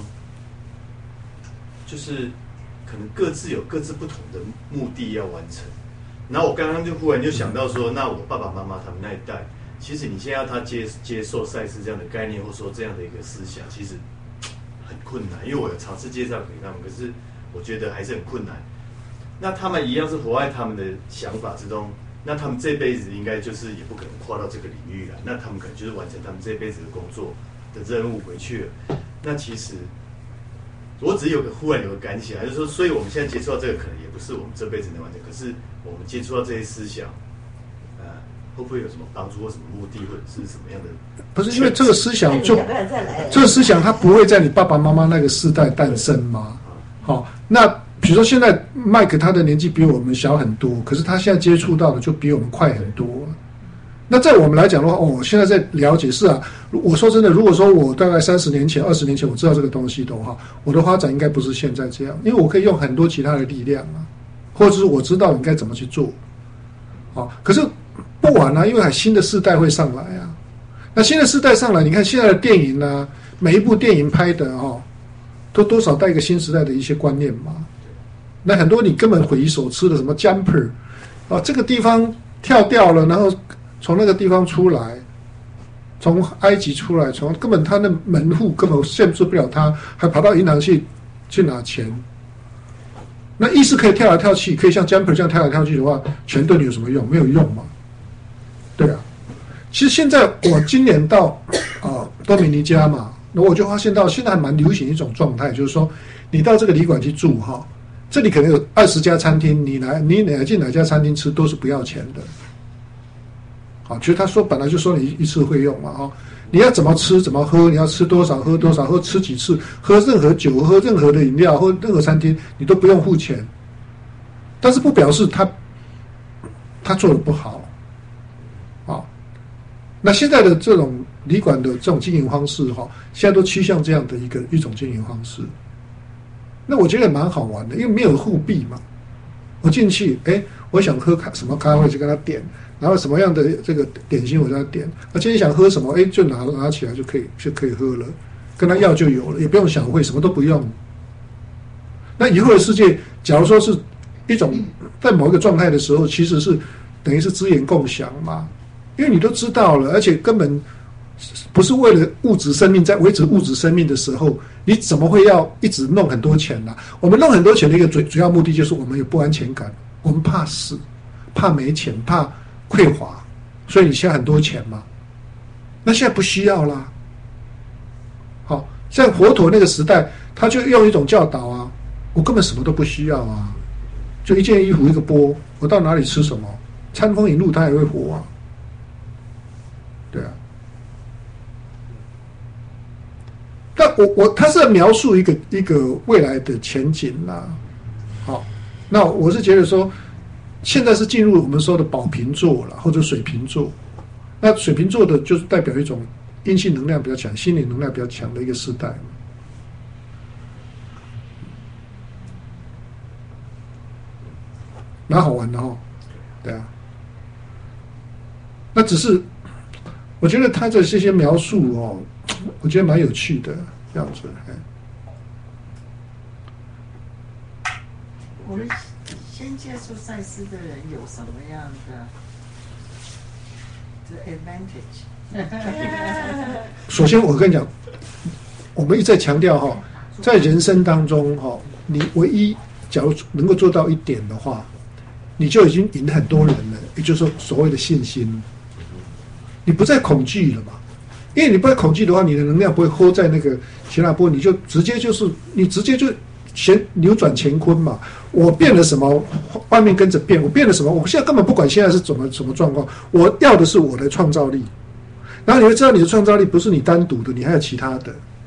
[SPEAKER 5] 就是可能各自有各自不同的目的要完成。然后我刚刚就忽然就想到说，那我爸爸妈妈他们那一代，其实你现在要他接接受赛斯这样的概念，或说这样的一个思想，其实很困难。因为我有尝试介绍给他们，可是我觉得还是很困难。那他们一样是活在他们的想法之中，那他们这辈子应该就是也不可能跨到这个领域了。那他们可能就是完成他们这辈子的工作的任务回去了。那其实我只有个忽然有个感想，就是说，所以我们现在接触到这个，可能也不是我们这辈子能完成，可是我们接触到这些思想，呃，会不会有什么帮助或什么目的，或者是什么样的？
[SPEAKER 1] 不是因为这个思想就
[SPEAKER 6] 再来
[SPEAKER 1] 这个思想，它不会在你爸爸妈妈那个世代诞生吗？好，那比如说现在麦克他的年纪比我们小很多，可是他现在接触到的就比我们快很多。那在我们来讲的话，哦，我现在在了解是啊。我说真的，如果说我大概三十年前、二十年前我知道这个东西的话，我的发展应该不是现在这样，因为我可以用很多其他的力量啊，或者是我知道应该怎么去做。好，可是不晚啊，因为还新的世代会上来啊。那新的世代上来，你看现在的电影啊，每一部电影拍的哦，都多少带一个新时代的一些观念嘛。那很多你根本匪夷所思的什么 jumper 啊，这个地方跳掉了，然后从那个地方出来，从埃及出来，从根本他的门户根本限制不了他，还跑到银行去去拿钱。那意识可以跳来跳去，可以像 jumper 这样跳来跳去的话，钱对你有什么用？没有用嘛。对啊，其实现在我今年到啊、呃、多米尼加嘛，那我就发现到现在还蛮流行一种状态，就是说你到这个旅馆去住哈，这里可能有二十家餐厅，你来你哪进哪家餐厅吃都是不要钱的。好，其实他说本来就说你一次会用嘛，哈，你要怎么吃怎么喝，你要吃多少喝多少，喝吃几次，喝任何酒，喝任何的饮料，喝任何餐厅，你都不用付钱。但是不表示他他做的不好，啊，那现在的这种旅馆的这种经营方式，哈，现在都趋向这样的一个一种经营方式。那我觉得蛮好玩的，因为没有互币嘛。我进去，哎，我想喝咖什么咖啡就跟他点。然后什么样的这个点心我就要点，那今天想喝什么，哎，就拿拿起来就可以就可以喝了，跟他要就有了，也不用想会，什么都不用。那以后的世界，假如说是一种在某一个状态的时候，其实是等于是资源共享嘛，因为你都知道了，而且根本不是为了物质生命在维持物质生命的时候，你怎么会要一直弄很多钱呢、啊？我们弄很多钱的一个主主要目的就是我们有不安全感，我们怕死，怕没钱，怕匮乏，所以你现在很多钱嘛，那现在不需要啦。好，像佛陀那个时代，他就用一种教导啊，我根本什么都不需要啊，就一件衣服一个钵，我到哪里吃什么，餐风饮露他也会活啊，对啊。但我我他是在描述一个一个未来的前景啦，好，那我是觉得说。 现在是进入我们说的宝瓶座了，或者水瓶座。那水瓶座的就是代表一种阴性能量比较强、心理能量比较强的一个时代。蛮好玩的哦，对啊。那只是，我觉得他的这些描述哦，我觉得蛮有趣的这样子。
[SPEAKER 2] 我们先接触赛斯的人有什么样的的 advantage？
[SPEAKER 1] 首先，我跟你讲，我们一再强调哈，在人生当中哈，你唯一假如能够做到一点的话，你就已经赢很多人了，也就是说所谓的信心，你不再恐惧了嘛？因为你不再恐惧的话，你的能量不会 hold 在那个希腊波，你就直接就是你直接就旋扭转乾坤嘛。我变了什么，外面跟着变；我变了什么，我现在根本不管现在是怎么什么状况，我要的是我的创造力。然后你会知道，你的创造力不是你单独的，你还有其他的，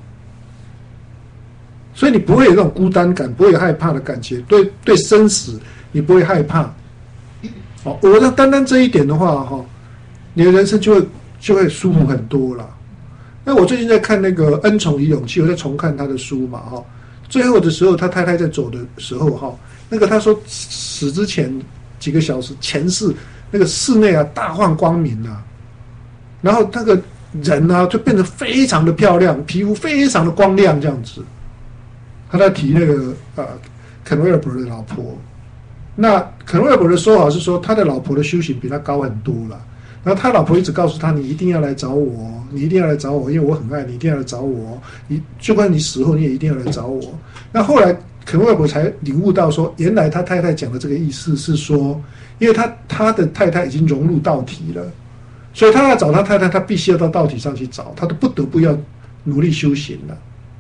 [SPEAKER 1] 所以你不会有那种孤单感，不会有害怕的感觉。对对，生死你不会害怕。哦，我要单单这一点的话，哈，你的人生就会就会舒服很多了。那我最近在看那个《恩宠与勇气》，我在重看他的书嘛，哈。最后的时候，他太太在走的时候，哈，那个他说死之前几个小时，前世那个室内啊大放光明啊，然后那个人啊就变得非常的漂亮，皮肤非常的光亮这样子。他在提那个呃肯威尔伯的老婆，那肯威尔伯的说法是说他的老婆的修行比他高很多了。然后他老婆一直告诉他：“你一定要来找我，你一定要来找我，因为我很爱你，一定要来找我。你就算你死后，你也一定要来找我。”那后来肯威尔伯才领悟到说，原来他太太讲的这个意思是说，因为他他的太太已经融入道体了，所以他要找他太太，他必须要到道体上去找，他都不得不要努力修行了。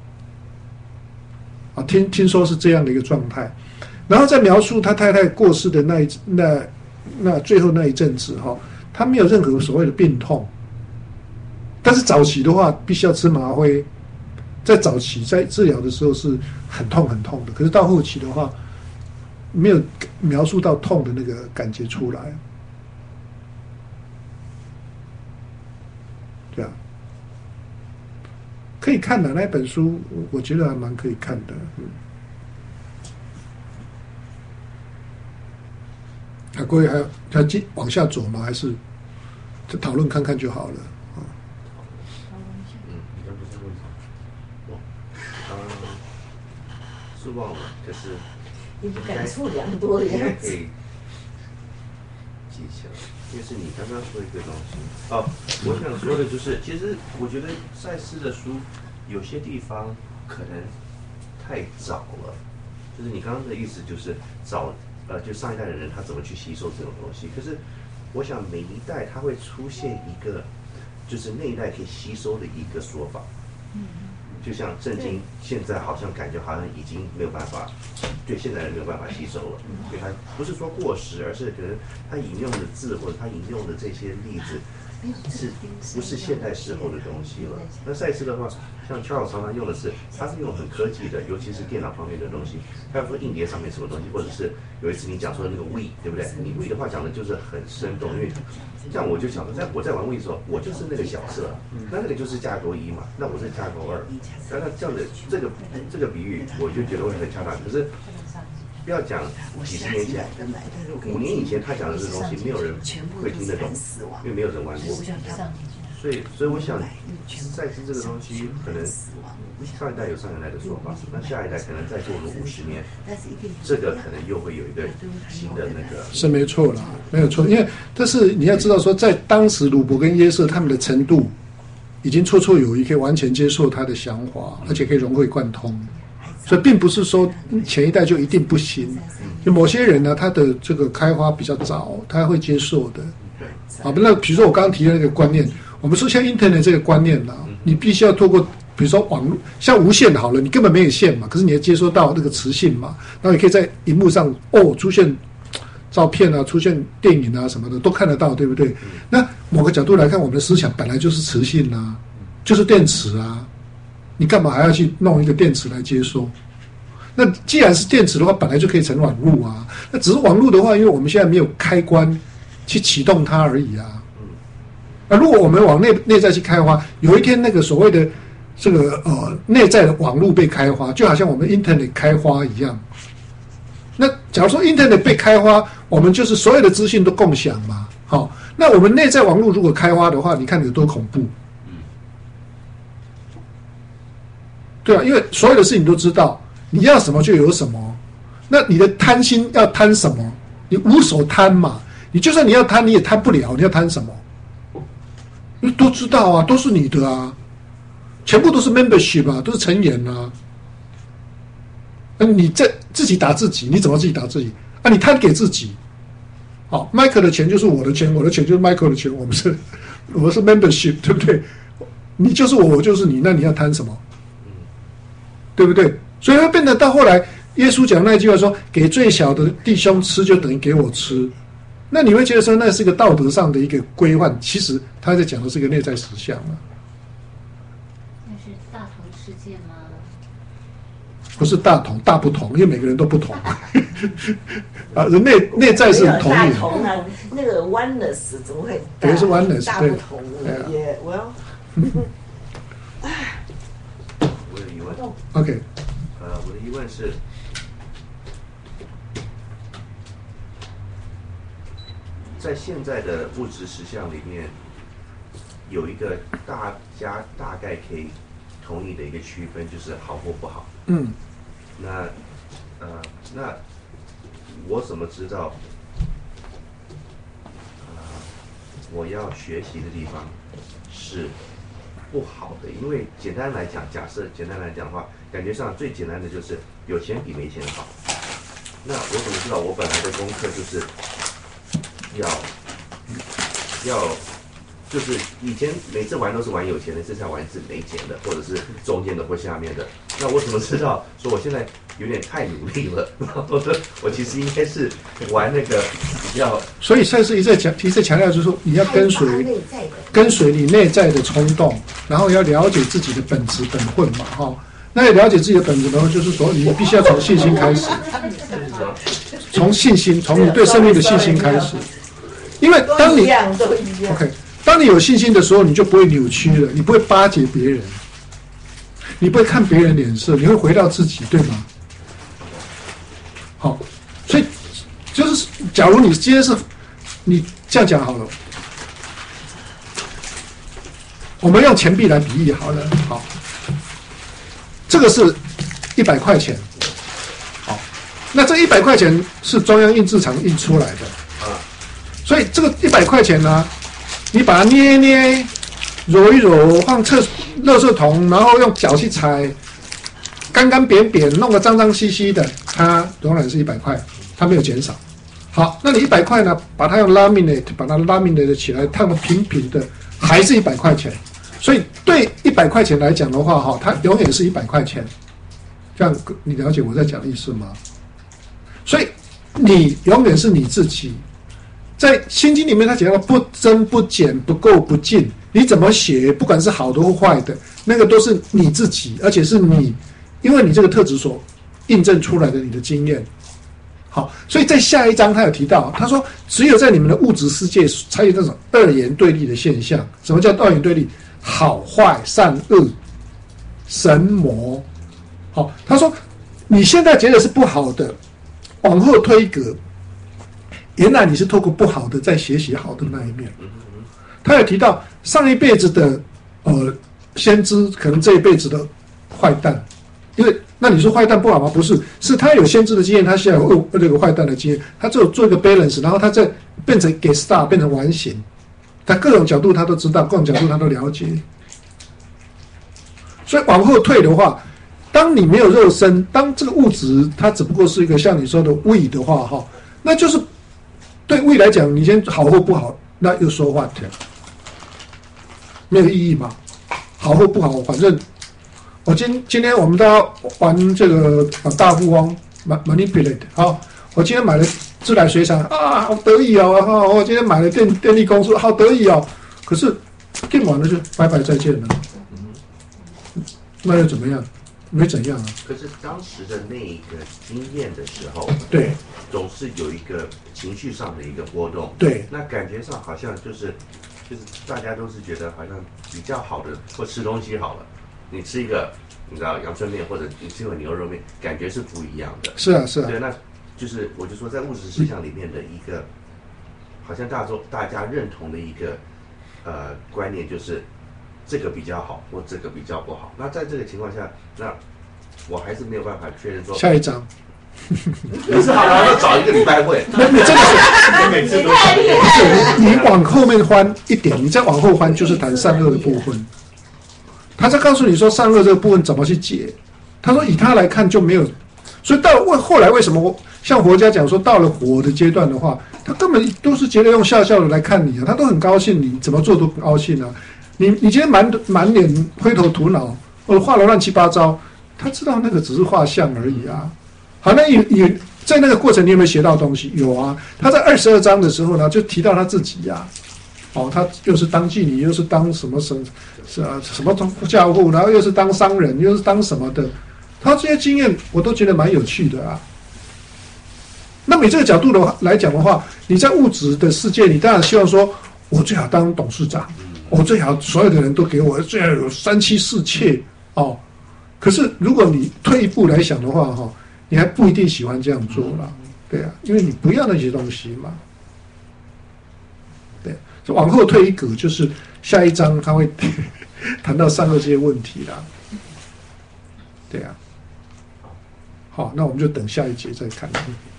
[SPEAKER 1] 啊，听听说是这样的一个状态。然后在描述他太太过世的那一那那最后那一阵子哈。他没有任何所谓的病痛，但是早期的话必须要吃麻灰，在早期在治疗的时候是很痛很痛的，可是到后期的话，没有描述到痛的那个感觉出来，对啊，可以看的那一本书，我觉得还蛮可以看的，嗯。啊，各位还要要继往下走吗？还是就讨论看看就好了啊？
[SPEAKER 7] 嗯，你刚不是问什么？我刚刚是忘了，可是
[SPEAKER 4] 你感触良多的样子。
[SPEAKER 7] 可以记起来，因为是你刚刚说一个东西哦。我想说的就是，其实我觉得赛斯的书有些地方可能太早了，就是你刚刚的意思就是早。呃，就上一代的人他怎么去吸收这种东西？可是，我想每一代它会出现一个，就是那一代可以吸收的一个说法。嗯，就像圣经现在好像感觉好像已经没有办法，对现代人没有办法吸收了，因为它不是说过时，而是可能他引用的字或者他引用的这些例子，是不是现代时候的东西了？那赛斯的话，像 Charles 常常用的是，他是用很科技的，尤其是电脑方面的东西。他要说硬碟上面什么东西，或者是有一次你讲说的那个 We， 对不对？你 We 的话讲的就是很生动，因为这样我就想说，在我在玩 We 的时候，我就是那个角色，那那个就是架构一嘛，那我是架构二，那那这样的这个这个比喻，我就觉得会很恰当。可是不要讲几十年前，五年以前他讲的这东西，没有人会听得懂，因为没有人玩过。所以，所以我想，赛斯这个东西，可能上一代有上一代的说法，那下一代可能再过个五十年，这个可能又会有一个新的那个。
[SPEAKER 1] 是没错啦，没有错，因为但是你要知道说，在当时鲁伯跟约瑟他们的程度，已经绰绰有余，可以完全接受他的想法，而且可以融会贯通。所以并不是说前一代就一定不行，就某些人呢，他的这个开发比较早，他会接受的。啊，那比如说我刚刚提的那个观念，我们说像 Internet 这个观念呢，你必须要透过，比如说网络，像无线好了，你根本没有线嘛，可是你要接收到那个磁性嘛，然后你可以在荧幕上哦出现照片啊，出现电影啊什么的都看得到，对不对？那某个角度来看，我们的思想本来就是磁性啊，就是电池啊。你干嘛还要去弄一个电池来接收？ 那既然是电池的话，本来就可以成网路啊。那只是网路的话，因为我们现在没有开关去启动它而已啊。那如果我们往内内在去开发，有一天那个所谓的这个呃内在的网路被开发，就好像我们 Internet 开发一样。那假如说 Internet 被开发，我们就是所有的资讯都共享嘛。好、哦，那我们内在网路如果开发的话，你看有多恐怖？对啊，因为所有的事情都知道，你要什么就有什么。那你的贪心要贪什么？你无所贪嘛。你就算你要贪，你也贪不了。你要贪什么？都知道啊，都是你的啊，全部都是 membership 啊，都是成员啊。那你这自己打自己，你怎么自己打自己？啊，你贪给自己。好 ，Michael 的钱就是我的钱，我的钱就是 Michael 的钱，我们是，我们是 membership， 对不对？你就是我，我就是你，那你要贪什么？对不对？所以会变得到后来，耶稣讲那句话说：“给最小的弟兄吃，就等于给我吃。”那你会觉得说，那是一个道德上的一个规范，其实他在讲的是一个内在实相啊。
[SPEAKER 3] 那是大同世界吗？
[SPEAKER 1] 不是大同，大不同，因为每个人都不同。啊，人内内在是同
[SPEAKER 6] 大
[SPEAKER 1] 源。
[SPEAKER 6] 同啊，那个 oneness 怎么会大？
[SPEAKER 1] 对，是 oneness，对
[SPEAKER 6] 大不同也我要。
[SPEAKER 7] 我有疑问。
[SPEAKER 1] OK。
[SPEAKER 7] 呃，我的疑问是，在现在的物质实相里面，有一个大家大概可以同意的一个区分，就是好或不好。
[SPEAKER 1] 嗯。
[SPEAKER 7] 那呃，那我怎么知道？呃，我要学习的地方是不好的，因为简单来讲，假设简单来讲的话，感觉上最简单的就是有钱比没钱好。那我怎么知道我本来的功课就是要要就是以前每次玩都是玩有钱的，这次玩一次没钱的，或者是中间的或下面的。那我怎么知道说我现在有点太努力了？我说我其实应该是玩那个比较。所以
[SPEAKER 1] 赛斯一再强一再强调，就是说你要跟随跟随你内在的冲动，然后要了解自己的本质本分嘛，哈、哦。那要了解自己的本质呢，就是说你必须要从信心开始，从信心，从你对生命的信心开始。因为当你 OK， 当你有信心的时候，你就不会扭曲了，你不会巴结别人，你不会看别人脸色，你会回到自己，对吗？好，所以就是假如你今天是你这样讲好了，我们用钱币来比喻好了，好，这个是一百块钱，好，那这一百块钱是中央印制厂印出来的。所以这个一百块钱呢，你把它捏一捏、揉一揉，放厕垃圾桶，然后用脚去踩，干干扁扁，弄个脏脏兮兮的，它仍然是一百块，它没有减少。好，那你一百块呢，把它用 laminate 把它 laminate 起来，烫得平平的，还是一百块钱。所以对一百块钱来讲的话，哈，它永远是一百块钱。这样你了解我在讲的意思吗？所以你永远是你自己。在心经里面，他讲到不增不减，不垢不净。你怎么写，不管是好的或坏的，那个都是你自己，而且是你，因为你这个特质所印证出来的你的经验。好，所以在下一章他有提到，他说只有在你们的物质世界才有那种二元对立的现象。什么叫二元对立？好坏、善恶、神魔。好，他说你现在觉得是不好的，往后推一格。原来你是透过不好的在学习好的那一面。他有提到上一辈子的呃先知，可能这一辈子的坏蛋，因为那你说坏蛋不好吗？不是，是他有先知的经验，他现在有这个坏蛋的经验，他只有做一个 balance， 然后他再变成给 star 变成完形，他各种角度他都知道，各种角度他都了解。所以往后退的话，当你没有肉身，当这个物质它只不过是一个像你说的位的话，哈，那就是。对胃来讲，你先好或不好，那又说话的，没有意义嘛？好或不好，反正我今今天我们都要玩这个大富翁 manipulate。好，我今天买了自来水厂啊，好得意哦！啊，我今天买了电电力公司，好得意哦。可是电完了就拜拜再见了，那又怎么样？ 没怎样啊。
[SPEAKER 7] 可是当时的那一个经验的时候，
[SPEAKER 1] 对，
[SPEAKER 7] 总是有一个情绪上的一个波动。
[SPEAKER 1] 对，
[SPEAKER 7] 那感觉上好像就是就是大家都是觉得好像比较好的，或吃东西好了，你吃一个你知道阳春面或者你吃一碗牛肉面，感觉是不一样的。
[SPEAKER 1] 是啊，是啊。
[SPEAKER 7] 对，那就是我就说在物质事项里面的一个，好像大众大家认同的一个呃观念就是这个比较好，或这个比较不好。那在这个情况下，那我还是没有办法确认说。
[SPEAKER 1] 下一章。
[SPEAKER 7] 可是好了，要找一个礼拜会。
[SPEAKER 1] 那你这个是
[SPEAKER 5] 每次都
[SPEAKER 3] 太厉害了。
[SPEAKER 1] 你往后面翻一点，你再往后翻就是谈善恶的部分。他在告诉你说善恶这个部分怎么去解。他说以他来看就没有，所以到后来为什么我像佛家讲说到了火的阶段的话，他根本都是觉得用笑笑的来看你啊，他都很高兴，你怎么做都很高兴啊。你你今天满满脸灰头土脑或者画的乱七八糟，他知道那个只是画像而已啊。好，那你你在那个过程你有没有学到东西？有啊，他在二十二章的时候呢，就提到他自己呀、啊，哦，他又是当妓女，又是当什么什是啊什么教父，然后又是当商人，又是当什么的，他这些经验我都觉得蛮有趣的啊。那么以这个角度的话来讲的话，你在物质的世界，你当然希望说，我最好当董事长，我最好所有的人都给我，最好有三妻四妾哦。可是如果你退一步来想的话，哈、哦。你还不一定喜欢这样做了，对啊，因为你不要那些东西嘛，对，就往后退一格，就是下一章他会谈到善恶这些问题啦，对啊，好，那我们就等下一节再看，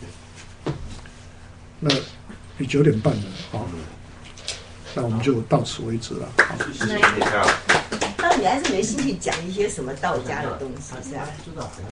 [SPEAKER 1] 那也九点半了，好，那我们就到此为止了，好。
[SPEAKER 6] 那你还是没兴趣讲一些什么道家的东西，是吧？